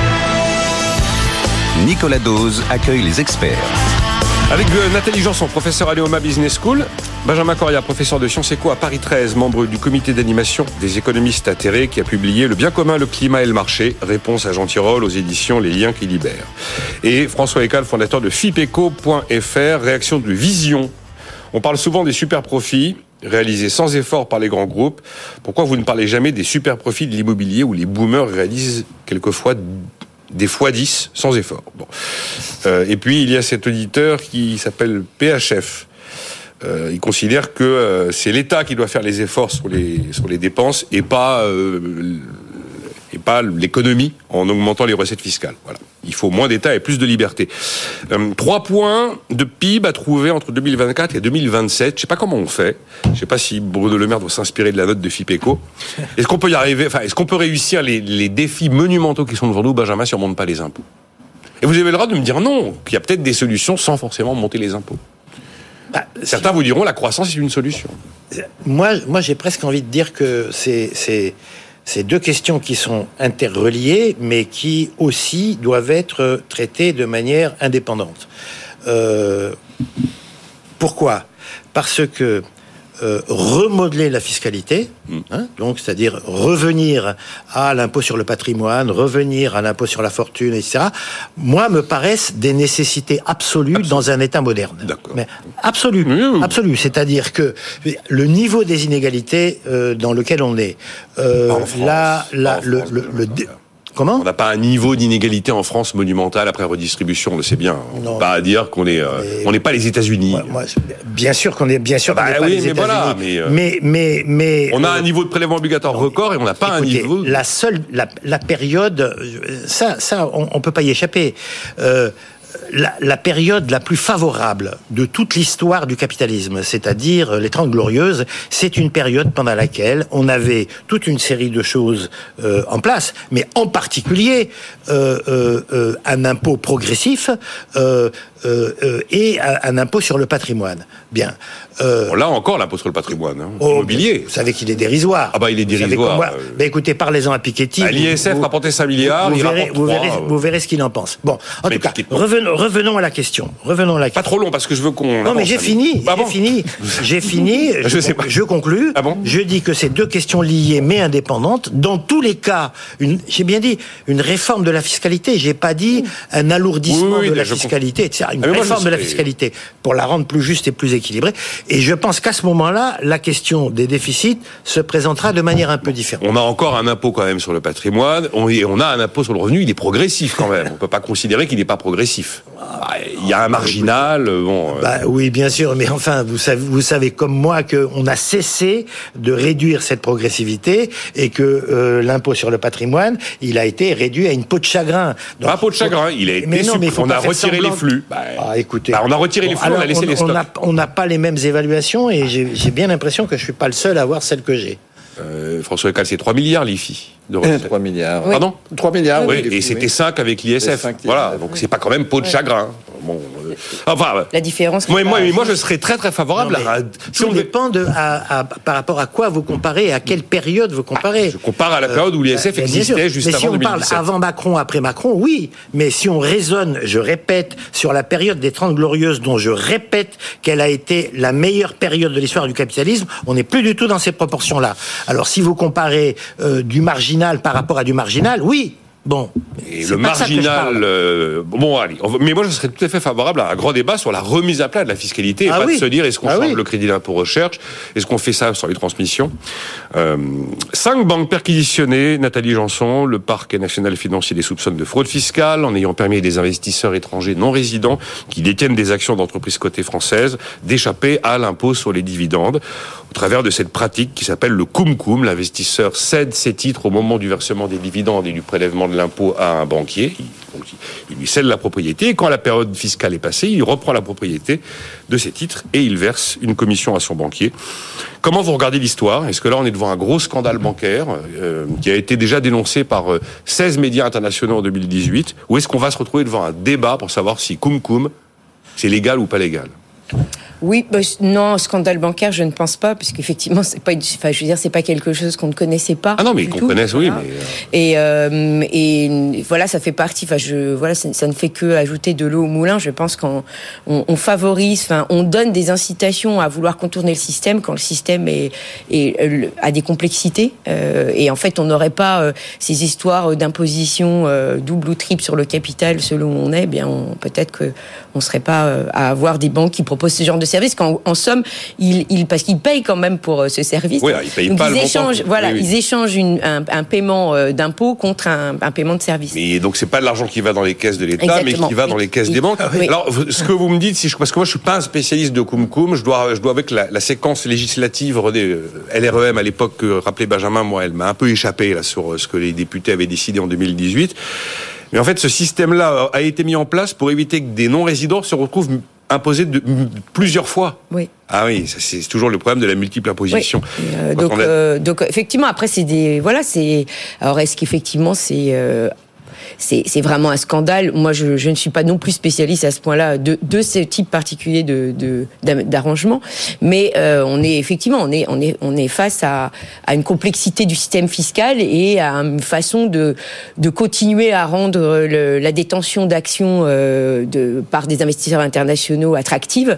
Nicolas Dose accueille les experts. Avec Nathalie Janson, professeur à l'E O M A Business School, Benjamin Corrière, professeur de Sciences Éco à Paris treize, membre du comité d'animation des économistes atterrés, qui a publié Le bien commun, le climat et le marché, réponse à Jean Tirole aux éditions Les liens qui libèrent. Et François Ecal, fondateur de fipeco point f r, réaction de Vision. On parle souvent des super profits réalisés sans effort par les grands groupes. Pourquoi vous ne parlez jamais des super profits de l'immobilier où les boomers réalisent quelquefois des fois dix sans effort? Bon. Euh, et puis il y a cet auditeur qui s'appelle P H F. Euh, il considère que euh, c'est l'État qui doit faire les efforts sur les sur les dépenses et pas euh, et pas l'économie en augmentant les recettes fiscales. Voilà. Il faut moins d'État et plus de liberté. Euh, trois points de P I B à trouver entre deux mille vingt-quatre et deux mille vingt-sept. Je sais pas comment on fait. Je sais pas si Bruno Le Maire doit s'inspirer de la note de Fipeco. Est-ce qu'on peut y arriver? Enfin, est-ce qu'on peut réussir les, les défis monumentaux qui sont devant nous, Benjamin, si on monte pas les impôts? Et vous avez le droit de me dire non, qu'il y a peut-être des solutions sans forcément monter les impôts. Bah, Certains si... vous diront la croissance est une solution. Moi, moi, j'ai presque envie de dire que c'est, c'est, c'est deux questions qui sont interreliées, mais qui aussi doivent être traitées de manière indépendante. Euh, pourquoi ? Parce que euh, remodeler la fiscalité, hein, donc c'est-à-dire revenir à l'impôt sur le patrimoine, revenir à l'impôt sur la fortune, et cetera, moi, me paraissent des nécessités absolues Absolue. dans un État moderne. D'accord. Mais absolue, mmh. absolue. C'est-à-dire que le niveau des inégalités euh, dans lequel on est, euh, en France, là, là, en le, France, le, le, le Comment ? On n'a pas un niveau d'inégalité en France monumental après redistribution, on le sait bien. On ne peut pas dire qu'on est, euh, on n'est pas les États-Unis. Moi, moi, bien sûr qu'on est, bien sûr qu'on bah n'est oui, pas les mais États-Unis. Voilà, mais, euh, mais, mais, mais, on a euh, un niveau de prélèvement obligatoire non, record et on n'a pas écoutez, un niveau. La seule, la, la période, ça, ça, on, on peut pas y échapper. Euh, La, la période la plus favorable de toute l'histoire du capitalisme, c'est-à-dire les Trente Glorieuses, c'est une période pendant laquelle on avait toute une série de choses euh, en place, mais en particulier euh, euh, euh, un impôt progressif euh, euh, euh, et un impôt sur le patrimoine. Bien. Euh, bon, là encore, l'impôt sur le patrimoine hein, oh, immobilier. Vous savez qu'il est dérisoire. Ah bah il est dérisoire. Euh... Ben écoutez, parlez-en à Piketty. Bah, L'I S F vous, rapportait cinq milliards, vous, il verrez, rapporte vous, trois, verrez, euh... vous verrez ce qu'il en pense. Bon, en mais tout cas, revenons, revenons à la question. Revenons à la question. Pas trop long parce que je veux qu'on. Non mais j'ai fini. Ah j'ai bon fini. J'ai fini. je, je, sais pas. je conclus. Ah bon je dis que c'est deux questions liées mais indépendantes. Dans tous les cas, une, j'ai bien dit une réforme de la fiscalité. J'ai pas dit un alourdissement oui, oui, de la je fiscalité, et cetera. Une ah, réforme moi, de la fiscalité pour la rendre plus juste et plus équilibrée. Et je pense qu'à ce moment-là, la question des déficits se présentera de manière un peu différente. On a encore un impôt quand même sur le patrimoine, on, et on a un impôt sur le revenu, il est progressif quand même. On peut pas considérer qu'il n'est pas progressif. Il y a un marginal, bon. Bah oui, bien sûr, mais enfin, vous savez, vous savez comme moi qu'on a cessé de réduire cette progressivité et que euh, l'impôt sur le patrimoine, il a été réduit à une peau de chagrin. Donc, pas peau de chagrin, il a été. Mais non, mais on a retiré semblant... les flux. Bah, ah, écoutez, bah, on a retiré bon, les flux, alors, on a laissé on, les stocks. On n'a pas les mêmes évaluations et j'ai, j'ai bien l'impression que je suis pas le seul à avoir celle que j'ai. Euh, François Leccal, c'est trois milliards l'I F I. De recettes. trois milliards. Oui. Pardon trois milliards, oui. oui. Et c'était cinq avec l'I S F. Voilà, donc oui. C'est pas quand même peau de oui. chagrin. Bon, euh, enfin, la différence. Moi, moi, moi, je serais très très favorable non, à. Si tout on dépend de à, à, par rapport à quoi vous comparez, à quelle période vous comparez. Je compare à la période où l'I S F euh, existait juste mais avant si on deux mille dix-sept. Parle avant Macron, après Macron, oui. Mais si on raisonne, je répète, sur la période des Trente Glorieuses, dont je répète qu'elle a été la meilleure période de l'histoire du capitalisme, on n'est plus du tout dans ces proportions-là. Alors si vous comparez euh, du marginal par rapport à du marginal, oui. Bon, et le marginal, euh, bon, allez, on, mais moi je serais tout à fait favorable à un grand débat sur la remise à plat de la fiscalité et ah pas oui. de se dire est-ce qu'on ah change oui. le crédit d'impôt recherche, est-ce qu'on fait ça sur les transmissions. Euh, cinq banques perquisitionnées, Nathalie Janson, le parquet national financier les soupçonne de fraude fiscale en ayant permis à des investisseurs étrangers non résidents qui détiennent des actions d'entreprises cotées françaises d'échapper à l'impôt sur les dividendes au travers de cette pratique qui s'appelle le cum-cum. L'investisseur cède ses titres au moment du versement des dividendes et du prélèvement de l'impôt à un banquier. Il, donc, il lui cède la propriété et quand la période fiscale est passée, il reprend la propriété de ses titres et il verse une commission à son banquier. Comment vous regardez l'histoire ? Est-ce que là on est devant un gros scandale bancaire euh, qui a été déjà dénoncé par euh, seize médias internationaux en deux mille dix-huit, ou est-ce qu'on va se retrouver devant un débat pour savoir si cum-cum c'est légal ou pas légal ? Oui, bah, non, scandale bancaire, je ne pense pas, parce qu'effectivement, c'est pas, une, enfin, je veux dire, c'est pas quelque chose qu'on ne connaissait pas. Ah non, mais qu'on tout, connaisse, voilà. oui, mais et euh, et voilà, ça fait partie. Enfin, je voilà, ça, ça ne fait que ajouter de l'eau au moulin. Je pense qu'on on, on favorise, enfin, on donne des incitations à vouloir contourner le système quand le système est, est a des complexités. Euh, et en fait, on n'aurait pas euh, ces histoires d'imposition euh, double ou triple sur le capital selon où on est. Eh bien, on, peut-être que on serait pas euh, à avoir des banques qui proposent ce genre de service, qu'en en somme, ils, ils, parce qu'ils payent quand même pour euh, ce service. Oui, ils payent donc pas ils le échangent, montant. voilà, oui, oui. ils échangent une, un, un paiement euh, d'impôt contre un, un paiement de service. Et donc c'est pas de l'argent qui va dans les caisses de l'État, Exactement. mais qui va dans les caisses oui. des banques. Ah, oui. Alors, ce que vous me dites, si je, parce que moi je suis pas un spécialiste de cum-cum, je dois, je dois avec la, la séquence législative des L R E M à l'époque que rappelait Benjamin, moi, elle m'a un peu échappé là sur ce que les députés avaient décidé en deux mille dix-huit. Mais en fait, ce système-là a été mis en place pour éviter que des non-résidents se retrouvent imposés de, plusieurs fois. Oui. Ah oui, ça, c'est toujours le problème de la multiple imposition. Oui. Euh, donc, a... euh, donc, effectivement, après, c'est des... Voilà, c'est... Alors, est-ce qu'effectivement, c'est... Euh... C'est, c'est vraiment un scandale. Moi, je, je ne suis pas non plus spécialiste à ce point-là de, de ce type particulier de, de, d'arrangement. Mais euh, on est effectivement, on est, on est, on est face à, à une complexité du système fiscal et à une façon de, de continuer à rendre le, la détention d'actions euh, de, par des investisseurs internationaux attractive.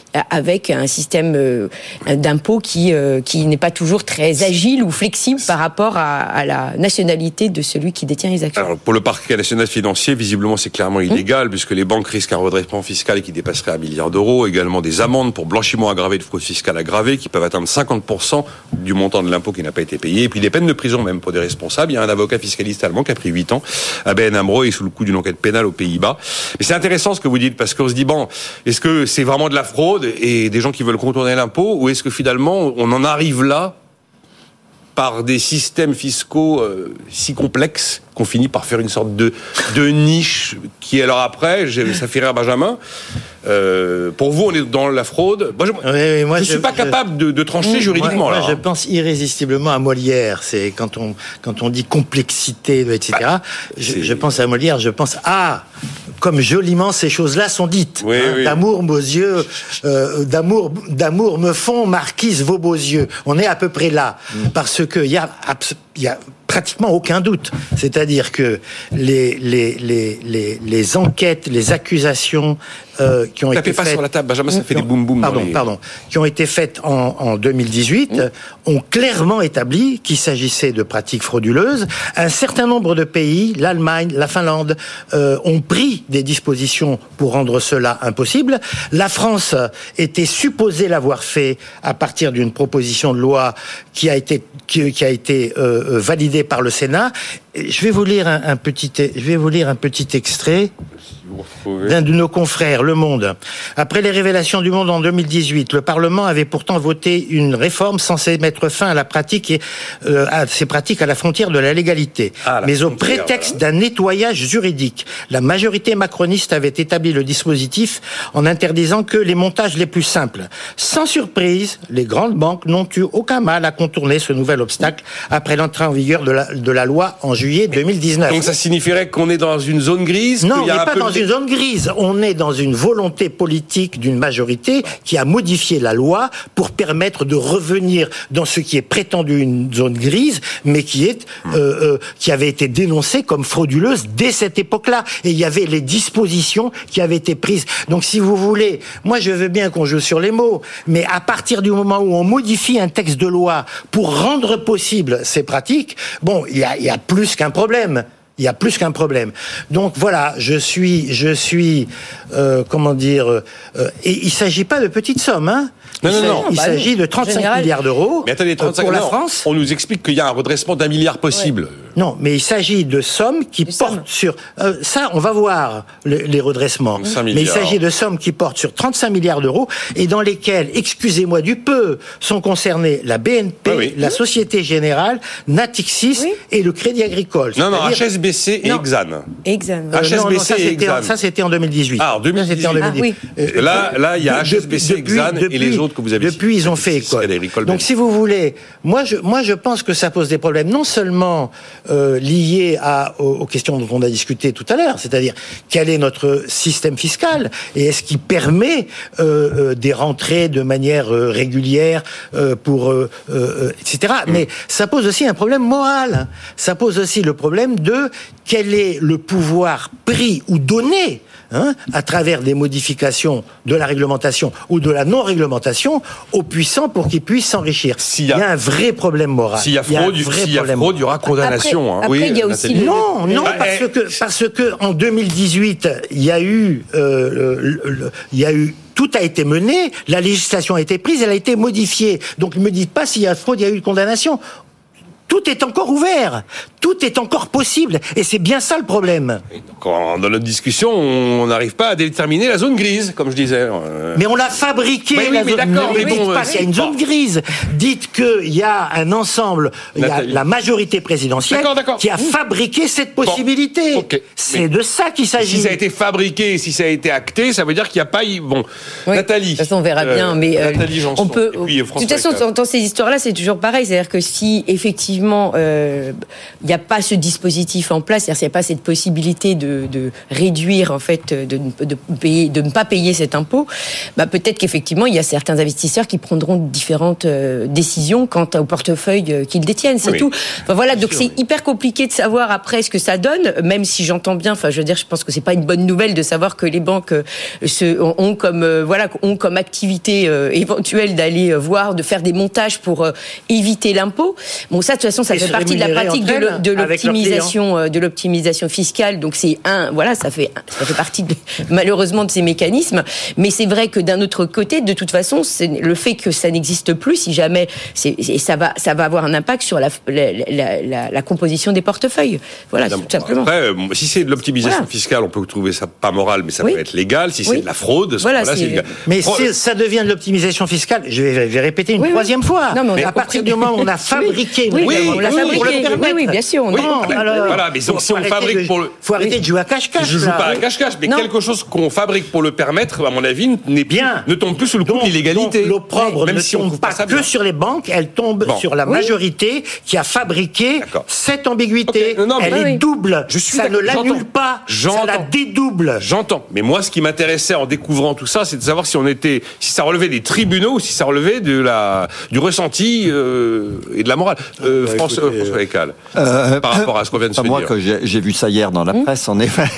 avec un système euh, d'impôt qui, euh, qui n'est pas toujours très agile ou flexible par rapport à, à la nationalité de celui qui détient les actions. Alors, pour le parquet national financier, visiblement, c'est clairement illégal, mmh. puisque les banques risquent un redressement fiscal qui dépasserait un milliard d'euros, également des amendes pour blanchiment aggravé de fraude fiscale aggravée qui peuvent atteindre cinquante pour cent du montant de l'impôt qui n'a pas été payé, et puis des peines de prison même pour des responsables. Il y a un avocat fiscaliste allemand qui a pris huit ans à A B N AMRO et sous le coup d'une enquête pénale aux Pays-Bas. Mais c'est intéressant ce que vous dites, parce qu'on se dit, bon, est-ce que c'est vraiment de la fraude et des gens qui veulent contourner l'impôt, ou est-ce que finalement on en arrive là par des systèmes fiscaux euh, si complexes qu'on finit par faire une sorte de, de niche qui, alors après, ça fait rire Benjamin. Euh, pour vous, on est dans la fraude. Moi, je ne oui, oui, suis pas je, capable de, de trancher mmh, juridiquement. Moi, là, moi hein. je pense irrésistiblement à Molière. C'est quand on, quand on dit complexité, et cetera. Bah, je, je pense à Molière, je pense à... comme joliment ces choses-là sont dites. Oui, hein, oui. D'amour, beaux yeux, euh, d'amour, d'amour me font, marquise vos beaux yeux. On est à peu près là. Mmh. Parce que il y a, il y a pratiquement aucun doute. C'est-à-dire que les, les, les, les, les enquêtes, les accusations euh, qui ont Tapez été pas faites... sur la table, Benjamin, ça fait des boum boum. Pardon, les... pardon. Qui ont été faites en, en deux mille dix-huit mmh. ont clairement établi qu'il s'agissait de pratiques frauduleuses. Un certain nombre de pays, l'Allemagne, la Finlande, euh, ont pris des dispositions pour rendre cela impossible. La France était supposée l'avoir fait à partir d'une proposition de loi qui a été qui, qui a été euh, validée par le Sénat. Je vais vous lire un, un petit je vais vous lire un petit extrait d'un de nos confrères, Le Monde. Après les révélations du Monde en deux mille dix-huit, le Parlement avait pourtant voté une réforme censée mettre fin à la pratique et euh, à ces pratiques à la frontière de la légalité. Ah, la Mais au prétexte voilà. d'un nettoyage juridique, la majorité macroniste avait établi le dispositif en interdisant que les montages les plus simples. Sans surprise, les grandes banques n'ont eu aucun mal à contourner ce nouvel obstacle après l'entrée en vigueur de la, de la loi en juillet deux mille dix-neuf. Donc ça signifierait qu'on est dans une zone grise? Non, on n'est pas peu dans de... une zone grise. On est dans une volonté politique d'une majorité qui a modifié la loi pour permettre de revenir dans ce qui est prétendu une zone grise, mais qui est euh, euh, qui avait été dénoncée comme frauduleuse dès cette époque-là. Et il y avait les dispositions qui avaient été prises. Donc, si vous voulez, moi, je veux bien qu'on joue sur les mots, mais à partir du moment où on modifie un texte de loi pour rendre possible ces pratiques, bon, il y a, il y a plus qu'un problème. Il y a plus qu'un problème. Donc voilà, je suis, je suis, euh, comment dire, euh, et il s'agit pas de petites sommes, hein. Non, non, non. Il bah s'agit non. de trente-cinq Général. milliards d'euros mais attendez, trente-cinq, pour la non, France. On nous explique qu'il y a un redressement d'un milliard possible. Ouais. Non, mais il s'agit de sommes qui Des portent sommes. sur... Euh, ça, on va voir le, les redressements. Mais il s'agit de sommes qui portent sur trente-cinq milliards d'euros et dans lesquelles, excusez-moi du peu, sont concernés la B N P, ah oui. la Société Générale, Natixis oui. et le Crédit Agricole. Non, non, H S B C et non. Exane. Exane. Euh, H S B C non, non, ça, et c'était, Exane. ça, c'était en deux mille dix-huit. Ah, en deux mille dix-huit. Ça, c'était en deux mille dix-huit. Ah, oui. Euh, là, là, il y a H S B C, depuis, Exane depuis, et les autres que vous avez Depuis, ils ont fait école. Donc, si vous voulez, moi, je, moi, je pense que ça pose des problèmes, non seulement euh, liés à, aux, aux questions dont on a discuté tout à l'heure, c'est-à-dire quel est notre système fiscal et est-ce qu'il permet euh, euh, des rentrées de manière euh, régulière euh, pour, euh, euh, et cetera. Mmh. Mais ça pose aussi un problème moral. Ça pose aussi le problème de quel est le pouvoir pris ou donné Hein, à travers des modifications de la réglementation ou de la non-réglementation aux puissants pour qu'ils puissent s'enrichir. S'il y a, il y a un vrai problème moral. S'il y a fraude, il y a, s'il y a fraude, il y aura condamnation. Après, hein. après oui, il y a aussi le... Non, non, bah, parce eh... que parce que en deux mille dix-huit, il y a eu, euh, le, le, il y a eu. Tout a été mené, la législation a été prise, elle a été modifiée. Donc ne me dites pas s'il y a fraude, il y a eu condamnation. Tout est encore ouvert, tout est encore possible, et c'est bien ça le problème. Quand, dans notre discussion, on n'arrive pas à déterminer la zone grise, comme je disais. Mais on l'a fabriquée, mais oui, la mais zone d'accord, grise. mais Dites bon, pas qu'il y a une zone grise. Dites qu'il y a un ensemble, il y a la majorité présidentielle d'accord, d'accord. qui a fabriqué cette possibilité. Bon, okay. C'est mais de ça qu'il s'agit. Si ça a été fabriqué, si ça a été acté, ça veut dire qu'il n'y a pas... Bon, oui, Nathalie. De toute façon, on verra bien, euh, mais... Nathalie Janson, on peut, et puis, de toute façon, dans ces histoires-là, c'est toujours pareil. C'est-à-dire que si, effectivement, effectivement, il euh, n'y a pas ce dispositif en place, c'est-à-dire qu'il n'y a pas cette possibilité de, de réduire, en fait, de, de, payer, de ne pas payer cet impôt, bah, peut-être qu'effectivement, il y a certains investisseurs qui prendront différentes euh, décisions quant au portefeuille euh, qu'ils détiennent, c'est oui. tout. Enfin, voilà, donc sûr, c'est oui. hyper compliqué de savoir après ce que ça donne, même si j'entends bien, enfin, je veux dire, je pense que c'est pas une bonne nouvelle de savoir que les banques euh, se, ont comme, euh, voilà, ont comme activité euh, éventuelle d'aller euh, voir, de faire des montages pour euh, éviter l'impôt. Bon, ça, de toute façon, ça Et fait partie de la pratique de, le, de l'optimisation, euh, de l'optimisation fiscale. Donc, c'est un, voilà, ça fait, ça fait partie de, malheureusement de ces mécanismes. Mais c'est vrai que d'un autre côté, de toute façon, c'est le fait que ça n'existe plus, si jamais, c'est, et ça va, ça va avoir un impact sur la, la, la, la, la composition des portefeuilles. Voilà, tout simplement. Après, euh, si c'est de l'optimisation voilà. fiscale, on peut trouver ça pas moral, mais ça oui. peut être légal. Si oui. c'est de la fraude, voilà, c'est... c'est... mais si ça devient de l'optimisation fiscale, je vais, je vais répéter une oui, troisième oui. fois. Non, mais à partir du moment où on a fabriqué, oui, oui, oui, on l'a oui, fabriqué. Oui, oui, bien sûr. Oui, non, alors, voilà, mais donc si on fabrique pour le, faut arrêter de jouer à cache-cache. Je joue pas à cache-cache, mais quelque chose qu'on fabrique pour le permettre, à mon avis, n'est bien, ne tombe plus sous le coup de l'illégalité. Donc l'opprobre ne tombe pas que sur les banques, elle tombe sur la majorité qui a fabriqué cette ambiguïté. Elle est double. Ça ne l'annule pas. Ça la dédouble. J'entends. Mais moi, ce qui m'intéressait en découvrant tout ça, c'est de savoir si on était, si ça relevait des tribunaux ou si ça relevait de la, du ressenti euh, et de la morale. Euh, bah, France, écoutez, François Eccal, euh, par rapport à ce qu'on vient de se moi, dire. Moi, j'ai, j'ai vu ça hier dans la presse, en effet.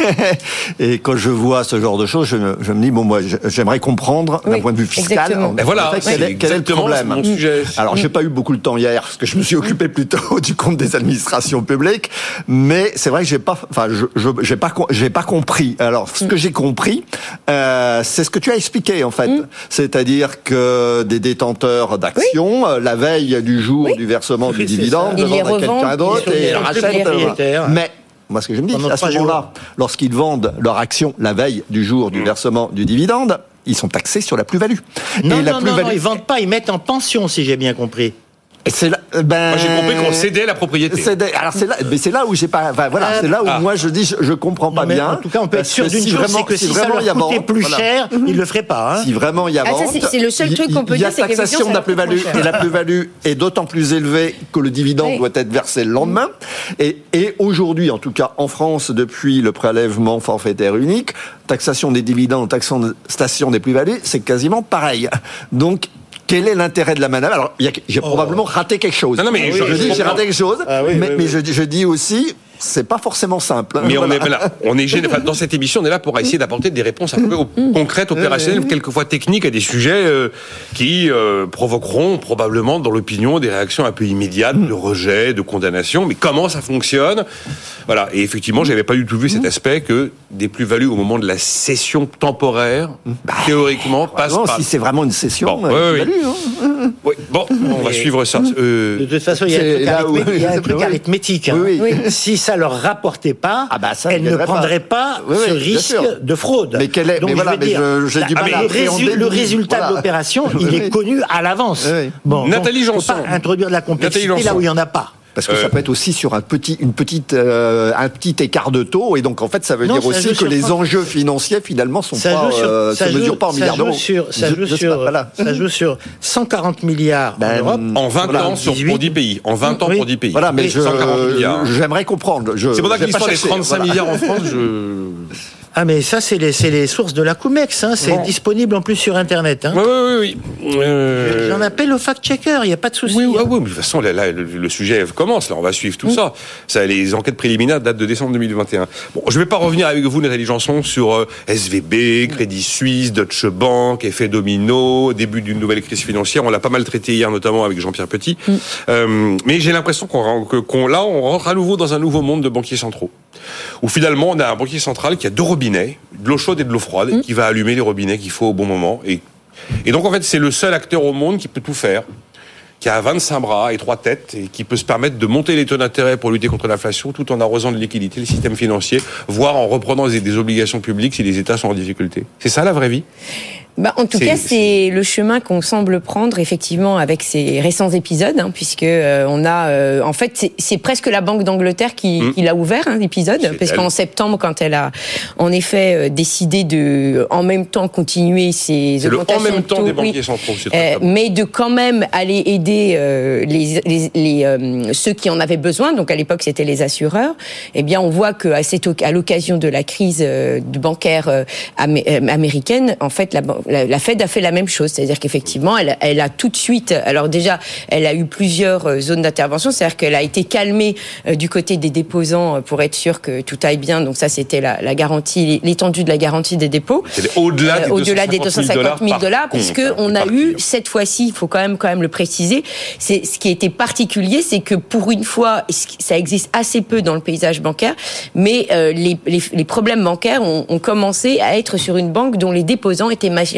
Et quand je vois ce genre de choses, je, je me dis bon, moi, j'aimerais comprendre oui, d'un point de vue fiscal. En, et voilà. En fait, quel, est, quel est le problème mon sujet. Alors, j'ai pas eu beaucoup de temps hier parce que je me suis occupé plutôt du compte des administrations publiques. Mais c'est vrai que j'ai pas, enfin, je, je j'ai pas, j'ai pas compris. Alors, ce que j'ai compris, euh, c'est ce que tu as expliqué en fait, mm. c'est-à-dire que des détenteurs d'actions, oui. la veille du jour oui. du versement oui, du dividende, vendent à quelqu'un d'autre et rachètent. Mais moi, ce que je me dis, à ce moment-là, lorsqu'ils vendent leur action la veille du jour du versement du dividende, ils sont taxés sur la plus-value. Non, et non, la non, plus-value... non, ils vendent pas, ils mettent en pension, si j'ai bien compris. Et c'est là, ben, moi j'ai compris qu'on cédait la propriété. Cédait, alors c'est là, mais c'est là où j'ai pas, enfin voilà, c'est là où ah. moi je dis je, je comprends pas non, bien. En tout cas, on peut être sûr d'une si chose, vraiment, c'est que si, si ça leur coûtait vente, plus voilà. cher, mm-hmm. ils le feraient pas. Hein. Si vraiment il y a vente, ah, ça, c'est, c'est le seul truc qu'on peut dire, c'est qu'il y a taxation de la plus-value et la plus-value est d'autant plus élevée que le dividende oui. doit être versé le lendemain. Et, et aujourd'hui, en tout cas en France, depuis le prélèvement forfaitaire unique, taxation des dividendes, taxation des plus-values, c'est quasiment pareil. Donc quel est l'intérêt de la manœuvre ? Alors, y a, j'ai oh. probablement raté quelque chose. Non, non, mais je, je, je dis, j'ai raté quelque chose, ah, oui, mais, oui, mais oui. Je, je dis aussi, c'est pas forcément simple. Mais voilà. on est là, on est gêné. Enfin, dans cette émission, on est là pour essayer d'apporter des réponses un peu concrètes, opérationnelles, quelquefois techniques, à des sujets euh, qui euh, provoqueront probablement dans l'opinion des réactions un peu immédiates, de rejet, de condamnation. Mais comment ça fonctionne ? Voilà. Et effectivement, j'avais pas du tout vu cet aspect que des plus-values au moment de la cession temporaire, bah, théoriquement, passent non, par... si c'est vraiment une cession, bon, euh, oui, oui. Hein. Oui. Bon, on va suivre ça. Euh... De toute façon, il y a un truc, arithmé... où... il y a un truc arithmétique. Hein. Oui, oui. Si ça leur rapportait pas, ah bah ça, elles ne prendraient pas, pas oui, oui, ce risque de fraude. Mais quel est... Donc, mais voilà, je veux dire, mais je, j'ai la, du mal à le, résu... le résultat voilà. de l'opération, il est connu à l'avance. Oui. Bon, Nathalie donc, Janson. Faut pas introduire de la complexité là où il y en a pas. Parce que euh... ça peut être aussi sur un petit, une petite, euh, un petit écart de taux, et donc en fait ça veut non, dire ça aussi que les enjeux financiers finalement sont ça pas, sur, euh, ça se joue, mesurent pas en milliards d'euros. Sur, ça, joue sur, ça joue sur cent quarante milliards ben, en Europe. En vingt voilà, ans sur, pour dix pays. En vingt ans oui. pour dix pays. Voilà, mais je, cent quarante milliards. J'aimerais comprendre. Je, c'est pour ça que l'histoire des trente-cinq voilà. milliards en France, je... Ah mais ça c'est les, c'est les sources de la Coumex, hein. C'est bon. Disponible en plus sur internet. Hein. Oui oui oui. Euh... J'en appelle au fact-checker, il n'y a pas de souci. Oui, oui, hein. oui, mais de toute façon là, là, le, le sujet commence, là on va suivre tout mmh. ça. ça. Les enquêtes préliminaires datent de décembre deux mille vingt et un. Bon, je ne vais pas revenir avec vous Nathalie Janson sur euh, S V B, Crédit Suisse, Deutsche Bank, effet domino, début d'une nouvelle crise financière. On l'a pas mal traité hier notamment avec Jean-Pierre Petit. Mmh. Euh, mais j'ai l'impression qu'on, que, qu'on là on rentre à nouveau dans un nouveau monde de banquiers centraux. Où finalement on a un banquier central qui a deux robinets, de l'eau chaude et de l'eau froide, mmh. qui va allumer les robinets qu'il faut au bon moment. Et, et donc en fait c'est le seul acteur au monde qui peut tout faire, qui a vingt-cinq bras et trois têtes, et qui peut se permettre de monter les taux d'intérêt pour lutter contre l'inflation, tout en arrosant de liquidité le système financier, voire en reprenant des, des obligations publiques si les États sont en difficulté. C'est ça la vraie vie ? Bah, en tout c'est, cas, c'est, c'est le chemin qu'on semble prendre effectivement avec ces récents épisodes, hein, puisque euh, on a, euh, en fait, c'est, c'est presque la Banque d'Angleterre qui, mmh. qui l'a ouvert, hein, l'épisode, c'est parce elle. qu'en septembre, quand elle a en effet euh, décidé de, en même temps, continuer ses c'est augmentations le en même temps de taux, des banquiers centraux, c'est euh, mais de quand même aller aider euh, les, les, les euh, ceux qui en avaient besoin. Donc à l'époque, c'était les assureurs. Eh bien, on voit que à, cette, à l'occasion de la crise euh, bancaire euh, amé, euh, américaine, en fait, la La, la Fed a fait la même chose, c'est-à-dire qu'effectivement, elle, elle a tout de suite, alors déjà, elle a eu plusieurs zones d'intervention, c'est-à-dire qu'elle a été calmée euh, du côté des déposants pour être sûr que tout aille bien. Donc ça, c'était la, la garantie, l'étendue de la garantie des dépôts. C'était au-delà des, euh, au-delà des deux cent cinquante mille dollars, puisque on a eu cette fois-ci, il faut quand même quand même le préciser, c'est ce qui était particulier, c'est que pour une fois, ça existe assez peu dans le paysage bancaire, mais euh, les, les, les problèmes bancaires ont, ont commencé à être sur une banque dont les déposants étaient majoritairement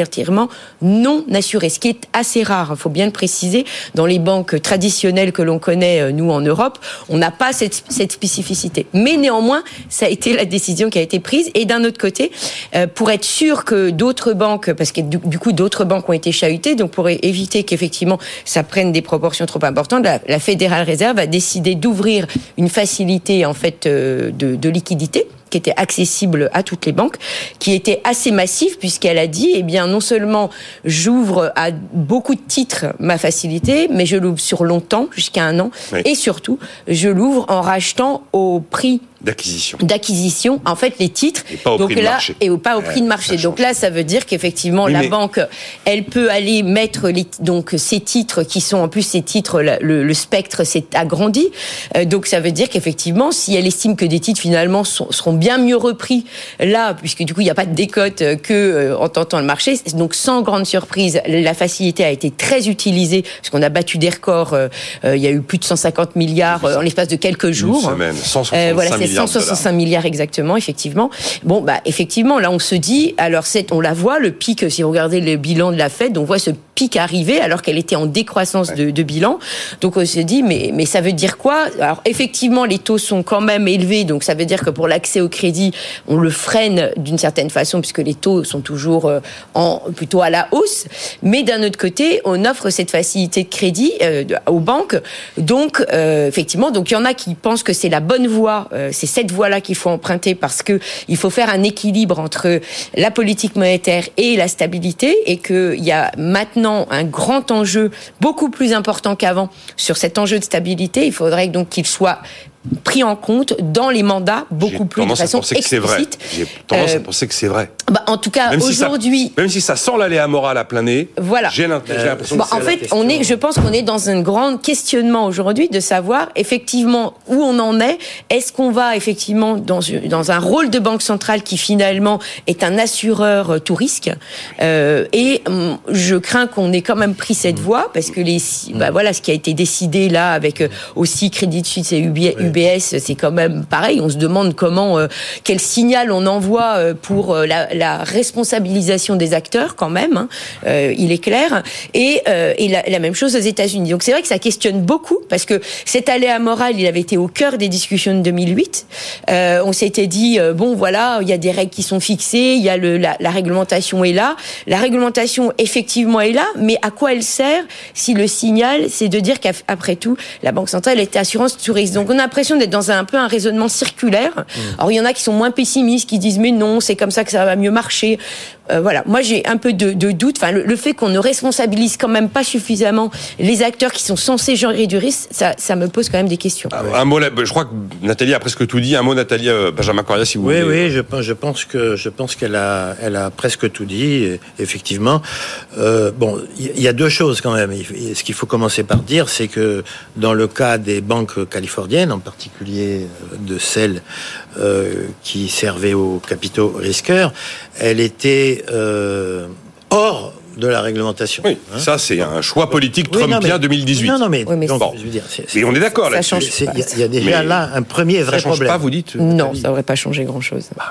non assurés, ce qui est assez rare, il faut bien le préciser. Dans les banques traditionnelles que l'on connaît, nous, en Europe, on n'a pas cette, cette spécificité. Mais néanmoins, ça a été la décision qui a été prise. Et d'un autre côté, euh, pour être sûr que d'autres banques, parce que du, du coup, d'autres banques ont été chahutées, donc pour éviter qu'effectivement, ça prenne des proportions trop importantes, la, la Federal Reserve a décidé d'ouvrir une facilité, en fait, euh, de, de liquidité, qui était accessible à toutes les banques, qui était assez massive, puisqu'elle a dit, eh bien, non seulement j'ouvre à beaucoup de titres ma facilité, mais je l'ouvre sur longtemps, jusqu'à un an, oui. et surtout, je l'ouvre en rachetant au prix d'acquisition. D'acquisition, en fait, les titres. Et pas au donc prix là, de marché. Et pas au prix de marché. Donc là, ça veut dire qu'effectivement, oui, la mais... banque, elle peut aller mettre les, donc, ces titres qui sont, en plus, ces titres, le, le spectre s'est agrandi. Euh, donc ça veut dire qu'effectivement, si elle estime que des titres, finalement, sont, seront bien mieux repris là, puisque du coup, il n'y a pas de décote que euh, en tentant le marché. Donc, sans grande surprise, la facilité a été très utilisée, parce qu'on a battu des records. Euh, euh, il y a eu plus de cent cinquante milliards euh, en l'espace de quelques jours. Une semaine, cent soixante-cinq euh, voilà, milliards. cent soixante-cinq milliards exactement, effectivement. Bon, bah, effectivement, là, on se dit, alors, c'est, on la voit, le pic, si vous regardez le bilan de la Fed, on voit ce pic arriver alors qu'elle était en décroissance ouais. de, de bilan. Donc, on se dit, mais, mais ça veut dire quoi? Alors, effectivement, les taux sont quand même élevés, donc ça veut dire que pour l'accès au crédit, on le freine d'une certaine façon, puisque les taux sont toujours euh, en, plutôt à la hausse. Mais d'un autre côté, on offre cette facilité de crédit euh, aux banques. Donc, euh, effectivement, donc il y en a qui pensent que c'est la bonne voie, euh, c'est cette voie-là qu'il faut emprunter, parce que il faut faire un équilibre entre la politique monétaire et la stabilité, et qu'il y a maintenant un grand enjeu, beaucoup plus important qu'avant, sur cet enjeu de stabilité. Il faudrait donc qu'il soit pris en compte dans les mandats beaucoup J'ai plus de façon explicite. J'ai tendance euh, à penser que c'est vrai. Bah, en tout cas, même aujourd'hui, si ça, même si ça sent l'aléa moral à plein nez, voilà. j'ai l'impression bah, que c'est en fait, question. on est, je pense qu'on est dans un grand questionnement aujourd'hui de savoir effectivement où on en est. Est-ce qu'on va effectivement dans, dans un rôle de banque centrale qui finalement est un assureur tout risque, euh, et hum, je crains qu'on ait quand même pris cette voie, parce que les, bah, voilà, ce qui a été décidé là avec euh, aussi Credit Suisse et U B S, U B S, c'est quand même pareil. On se demande comment, euh, quel signal on envoie euh, pour euh, la, la responsabilisation des acteurs, quand même. Hein, euh, il est clair. Et, euh, et la, la même chose aux États-Unis. Donc c'est vrai que ça questionne beaucoup, parce que cet aléa moral, il avait été au cœur des discussions de deux mille huit. Euh, on s'était dit euh, bon, voilà, il y a des règles qui sont fixées, il y a le, la, la réglementation est là. La réglementation effectivement est là, mais à quoi elle sert si le signal, c'est de dire qu'après tout, la Banque centrale est assurance tout risque. Donc on a l'impression d'être dans un, un peu un raisonnement circulaire. Mmh. Alors il y en a qui sont moins pessimistes, qui disent mais non, c'est comme ça que ça va mieux marcher. Euh, voilà, moi j'ai un peu de, de doute. Enfin, le, le fait qu'on ne responsabilise quand même pas suffisamment les acteurs qui sont censés gérer du risque, ça, ça me pose quand même des questions. Ah, un mot, je crois que Nathalie a presque tout dit. Un mot, Nathalie Benjamin Cordia, si vous oui, voulez. Oui, je pense, je pense que je pense qu'elle a, elle a presque tout dit. Effectivement, euh, bon, il y a deux choses quand même. Ce qu'il faut commencer par dire, c'est que dans le cas des banques californiennes, en particulier de celles euh, qui servaient aux capitaux risqueurs, elle était euh, hors de la réglementation. Oui, hein, ça c'est un choix politique oui, trumpien non, mais, deux mille dix-huit. Non, non, mais, oui, mais donc, bon. je veux dire, c'est, c'est, mais on est d'accord là-dessus. Il y, y a déjà mais là un premier vrai ça change problème. Pas, vous dites Non, ça n'aurait pas changé grand-chose. Bah.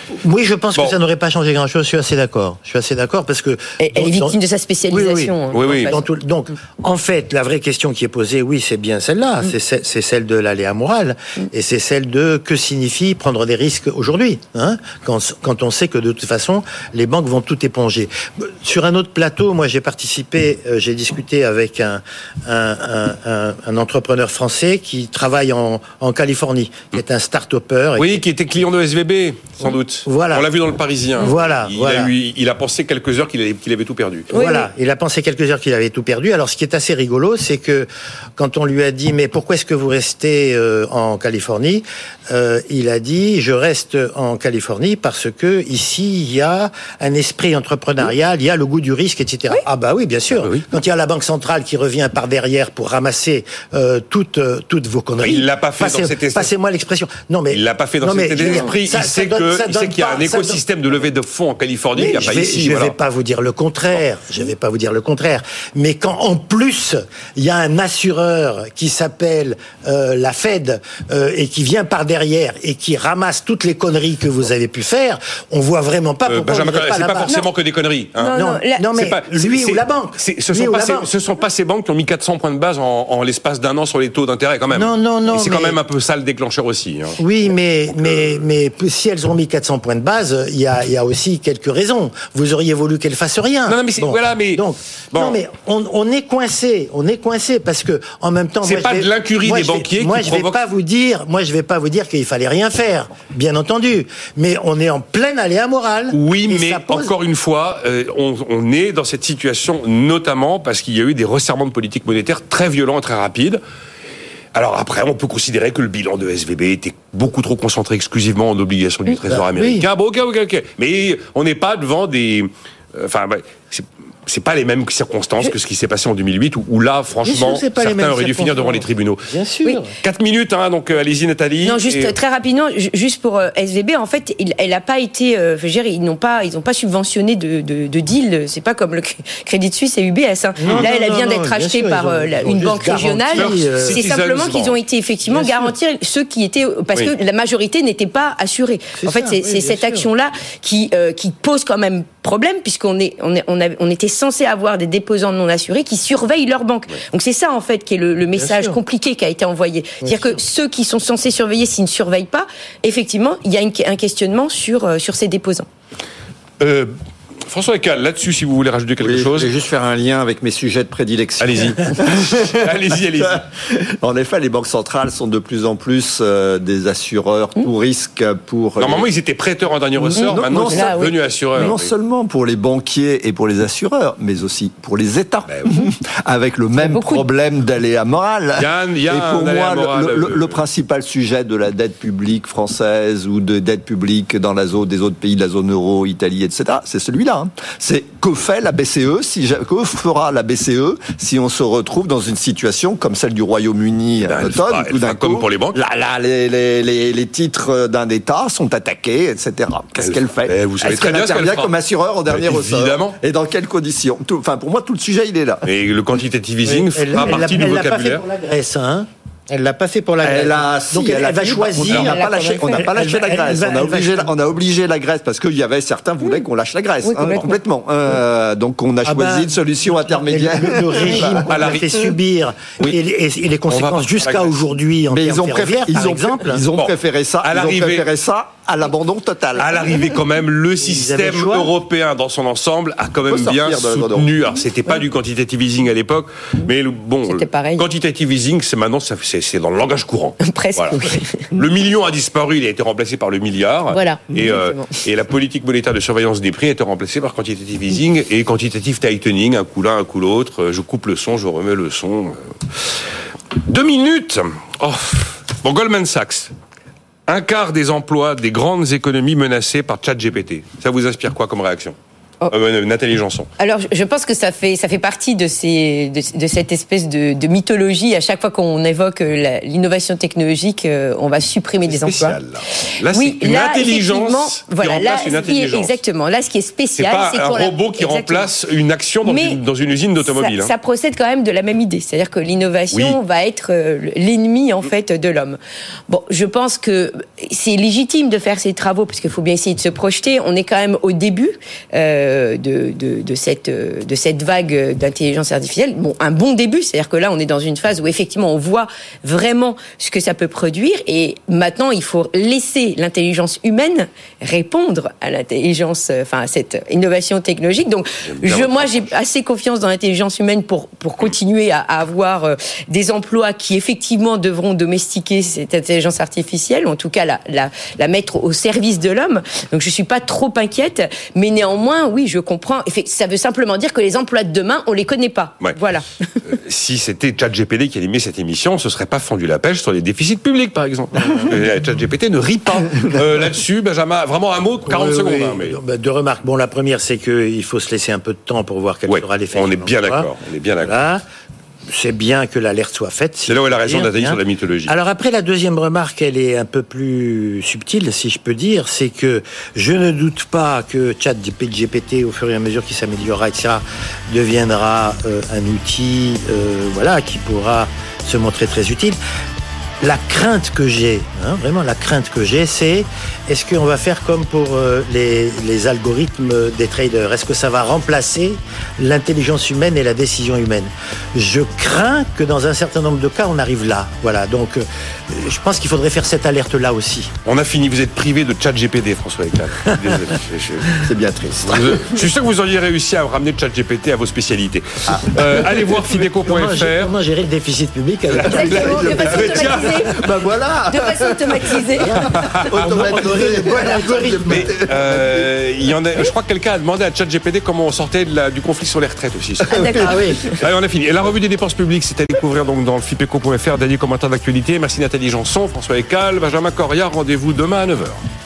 Oui, je pense Bon. que ça n'aurait pas changé grand-chose. Je suis assez d'accord. Je suis assez d'accord parce que Elle, elle est victime dans, de sa spécialisation. Oui, oui. hein, dans tout- donc, en fait, la vraie question qui est posée, oui, c'est bien celle-là. Mm. C'est, c'est, c'est celle de l'aléa moral mm. et c'est celle de que signifie prendre des risques aujourd'hui, hein, quand, quand on sait que de toute façon, les banques vont tout éponger. Sur un autre plateau, moi, j'ai participé, euh, j'ai discuté avec un, un, un, un, un entrepreneur français qui travaille en, en Californie, qui est un start-upper. Oui, qui était client de S V B, sans doute. Voilà. On l'a vu dans le Parisien. Voilà, Il, voilà. A, eu, il a pensé quelques heures qu'il avait, qu'il avait tout perdu. Oui, Voilà, il a pensé quelques heures qu'il avait tout perdu. Alors, ce qui est assez rigolo, c'est que quand on lui a dit « Mais pourquoi est-ce que vous restez euh, en Californie ?» euh, Il a dit « Je reste en Californie parce que ici, il y a un esprit entrepreneurial, il y a le goût du risque, et cetera. Oui. Ah bah oui, bien sûr. Ah bah oui. Quand il y a la Banque centrale qui revient par derrière pour ramasser euh, toutes, euh, toutes vos conneries... Il l'a pas fait passez, dans cet esprit. Passez-moi l'expression. Non, mais, Il l'a pas fait dans non, cet mais, état d'esprit. ça- Il ça sait donne- que- ça il sait donne qu'il y a pas- un ça donne- écosystème de levée de fonds en Californie qu'il n'y a je pas vais, ici. Je ne voilà. vais pas vous dire le contraire. Je ne vais pas vous dire le contraire. Mais quand en plus il y a un assureur qui s'appelle euh, la Fed euh, et qui vient par derrière et qui ramasse toutes les conneries que vous avez pu faire, on voit vraiment pas Euh, pourquoi Benjamin, vous n'êtes c'est pas pas là-bas. forcément que des conneries. hein. Non, Non, non, la- non, mais C'est pas- lui c'est- ou la banque. c'est- Ce Lui sont ou pas la ces, banque. ce sont pas ces banques qui ont mis quatre cents points de base en, en l'espace d'un an sur les taux d'intérêt quand même. Non, non, non, Et c'est quand mais- même un peu ça le déclencheur aussi. hein. Oui, mais, mais, mais si elles ont mis quatre cents points de base, il y a, il y a aussi quelques raisons. Vous auriez voulu qu'elles fassent rien. Non, non, mais c'est- voilà, mais- Donc, bon. non, mais on, on est coincé. On est coincé parce que, en même temps, C'est moi, pas je vais- de l'incurie moi, des je vais- banquiers qui Moi, je vais provoque- pas vous dire, moi, je vais pas vous dire qu'il fallait rien faire. Bien entendu. Mais on est en pleine aléa morale. Oui, Et mais ça pose- encore une fois, euh, on, on est dans cette situation notamment parce qu'il y a eu des resserrements de politique monétaire très violents et très rapides. Alors après, on peut considérer que le bilan de S V B était beaucoup trop concentré exclusivement en obligations du Trésor bah, américain. Bon, ok, ok, ok. Mais on n'est pas devant des... euh, Enfin, bah, c'est... C'est pas les mêmes circonstances que ce qui s'est passé en deux mille huit, où, où là, franchement, Bien sûr, c'est pas les certains mêmes auraient dû finir devant les tribunaux. Bien sûr. Oui. Quatre minutes, hein, donc euh, allez-y Nathalie. Non, juste Et- très rapidement, ju- juste pour euh, S V B, en fait, il, elle n'a pas été, euh, je veux dire, ils n'ont pas, ils n'ont pas subventionné de, de, de deal. C'est pas comme le Cr- Crédit Suisse et U B S. Hein. Non, Là, non, elle non, vient non, d'être bien achetée sûr, par ils ont- euh, la- ils ont une juste banque garanti, régionale. euh, C'est Citizens simplement qu'ils Bank. ont été effectivement Bien sûr. garantir ceux qui étaient, parce Oui. que la majorité n'était pas assurée. C'est En fait, ça, c'est oui, c'est bien cette sûr. action-là qui euh, qui pose quand même problème puisqu'on est on est on, a- on était censé avoir des déposants non assurés qui surveillent leur banque. Donc c'est ça en fait qui est le, le message sûr. compliqué qui a été envoyé. C'est-à-dire que ceux qui sont censés surveiller, s'ils ne surveillent pas, effectivement, il y a une- un questionnement sur euh, sur ces déposants. Euh, François Eccal, là-dessus, si vous voulez rajouter quelque Oui, chose. Je vais juste faire un lien avec mes sujets de prédilection. Allez-y. allez-y, allez-y. En effet, les banques centrales sont de plus en plus euh, des assureurs tout risque pour... Normalement, ils étaient prêteurs en dernier ressort. Non, Maintenant, non, ils là, sont oui. devenus assureurs. non oui. seulement pour les banquiers et pour les assureurs, mais aussi pour les États, Ben oui. avec le même beaucoup de- problème d'aléa moral. Il y a un- il y a et pour un aléa moi, le- moral, le, le- euh, le principal sujet de la dette publique française ou de dette publique dans la zone des autres pays de la zone euro, Italie, et cetera, c'est celui-là. hein. C'est que fait la B C E, si, ja- que fera la B C E si on se retrouve dans une situation comme celle du Royaume-Uni Ben, à elle l'automne, fera- tout elle d'un fera comme coup, pour les banques. Là, là, les, les, les, les titres d'un État sont attaqués, et cetera. Qu'est-ce Elle- qu'elle fait Eh, vous savez Est-ce très qu'elle bien ce qu'elle intervient fera. comme assureur au dernier Ben, ressort évidemment. Et dans quelles conditions Tout- Enfin, pour moi, tout le sujet, il est là. Et le quantitative easing Elle- fera elle l'a- partie du elle l'a pas fait vocabulaire. pour la Grèce, hein. Elle l'a pas fait pour la Grèce. Elle a, si, Donc elle, a elle va fini- choisir. On n'a Elle l'a pas lâché, quand on n'a même pas fait. lâché la Elle va- Grèce. elle On va- a elle va obligé, choisir. on a obligé la Grèce parce qu'il y avait certains voulaient qu'on lâche la Grèce. Oui, hein, complètement. complètement. Euh, donc on a Ah choisi ben, une solution intermédiaire. Le, le régime qu'on À la a fait ri- subir Oui. et, les- et les On va conséquences pas- jusqu'à la Grèce. aujourd'hui en Mais termes ils ont, préféré, ferroviaires, ils par ont, exemple. ils ont Bon, préféré ça. à Ils ont l'arrivée- préféré ça à l'abandon total. À l'arrivée, quand même, le avaient système le choix. européen dans son ensemble a quand On même peut bien sortir de l'abandon. soutenu. Alors, c'était pas du quantitative easing à l'époque, mais le, bon, C'était le pareil. quantitative easing, c'est maintenant, ça- c'est c'est dans le langage courant. Presque, Voilà. oui. Le million a disparu, il a été remplacé par le milliard. Voilà, Et, euh, exactement. et la politique monétaire de surveillance des prix a été remplacée par quantitative easing et quantitative tightening, un coup l'un, un coup l'autre. Euh, Je coupe le son, je remets le son. Euh. Deux minutes. Oh. Bon, Goldman Sachs. Un quart des emplois des grandes économies menacées par ChatGPT. Ça vous inspire quoi comme réaction ? Oh. Euh, Nathalie Janson. Alors, je pense que ça fait ça fait partie de ces de, de cette espèce de, de mythologie. À chaque fois qu'on évoque la, l'innovation technologique, euh, on va supprimer des emplois. Là, là oui, c'est une là, intelligence qui voilà, remplace là, une intelligence. Est, exactement. Là, ce qui est spécial, c'est, pas c'est pas un robot qui exactement. remplace une action dans, une, dans une usine d'automobile. Ça, hein. ça procède quand même de la même idée, c'est-à-dire que l'innovation oui. va être l'ennemi en fait de l'homme. Bon, je pense que c'est légitime de faire ces travaux parce qu'il faut bien essayer de se projeter. On est quand même au début euh, de, de, de, cette, de cette vague d'intelligence artificielle. Bon, un bon début, c'est-à-dire que là, on est dans une phase où effectivement, on voit vraiment ce que ça peut produire. Et maintenant, il faut laisser l'intelligence humaine répondre à l'intelligence, enfin à cette innovation technologique. Donc, je, moi, j'ai assez confiance dans l'intelligence humaine pour pour continuer à, à avoir euh, des emplois qui effectivement devront domestiquer cette intelligence artificielle, ou en tout cas la, la, la mettre au service de l'homme. Donc je suis pas trop inquiète, mais néanmoins, oui, je comprends. Ça veut simplement dire que les emplois de demain, on les connaît pas. Ouais. Voilà. Euh, si c'était ChatGPT qui animait cette émission, on se serait pas fendu la pêche sur les déficits publics, par exemple. ChatGPT ne rit pas euh, là-dessus. Benjamin, vraiment un mot, quarante oui, secondes. Oui. Hein, mais... Deux remarques. Bon, la première, c'est qu'il faut se laisser un peu de temps pour voir quel ouais, sera l'effet. On est bien d'accord. On est bien d'accord. Voilà. C'est bien que l'alerte soit faite. C'est là où elle a raison Nathalie sur la mythologie. Alors après, la deuxième remarque, elle est un peu plus subtile, si je peux dire, c'est que je ne doute pas que ChatGPT, au fur et à mesure qu'il s'améliorera, et cetera, deviendra euh, un outil, euh, voilà, qui pourra se montrer très utile. La crainte que j'ai, hein, vraiment la crainte que j'ai, c'est est-ce qu'on va faire comme pour euh, les, les algorithmes des traders ? Est-ce que ça va remplacer l'intelligence humaine et la décision humaine ? Je crains que dans un certain nombre de cas, on arrive là. Voilà, donc euh, je pense qu'il faudrait faire cette alerte-là aussi. On a fini, vous êtes privé de ChatGPT, François Eclat. Désolé. C'est bien triste. Vous, je suis sûr que vous auriez réussi à ramener ChatGPT à vos spécialités. Ah. Euh, allez voir Fineco point F R. Comment gérer le déficit public avec Exactement, de façon automatisée. Ben voilà. De façon automatisée. Automatisée. Mais euh, il y en a, je crois que quelqu'un a demandé à ChatGPT comment on sortait de la, du conflit sur les retraites aussi. Ah, d'accord. Ah, oui. Allez, on a fini. Et la revue des dépenses publiques, c'est à découvrir donc dans le Fipeco point F R, dernier commentaire d'actualité. Merci Nathalie Janson, François Eccal, Benjamin Coria. Rendez-vous demain à neuf heures.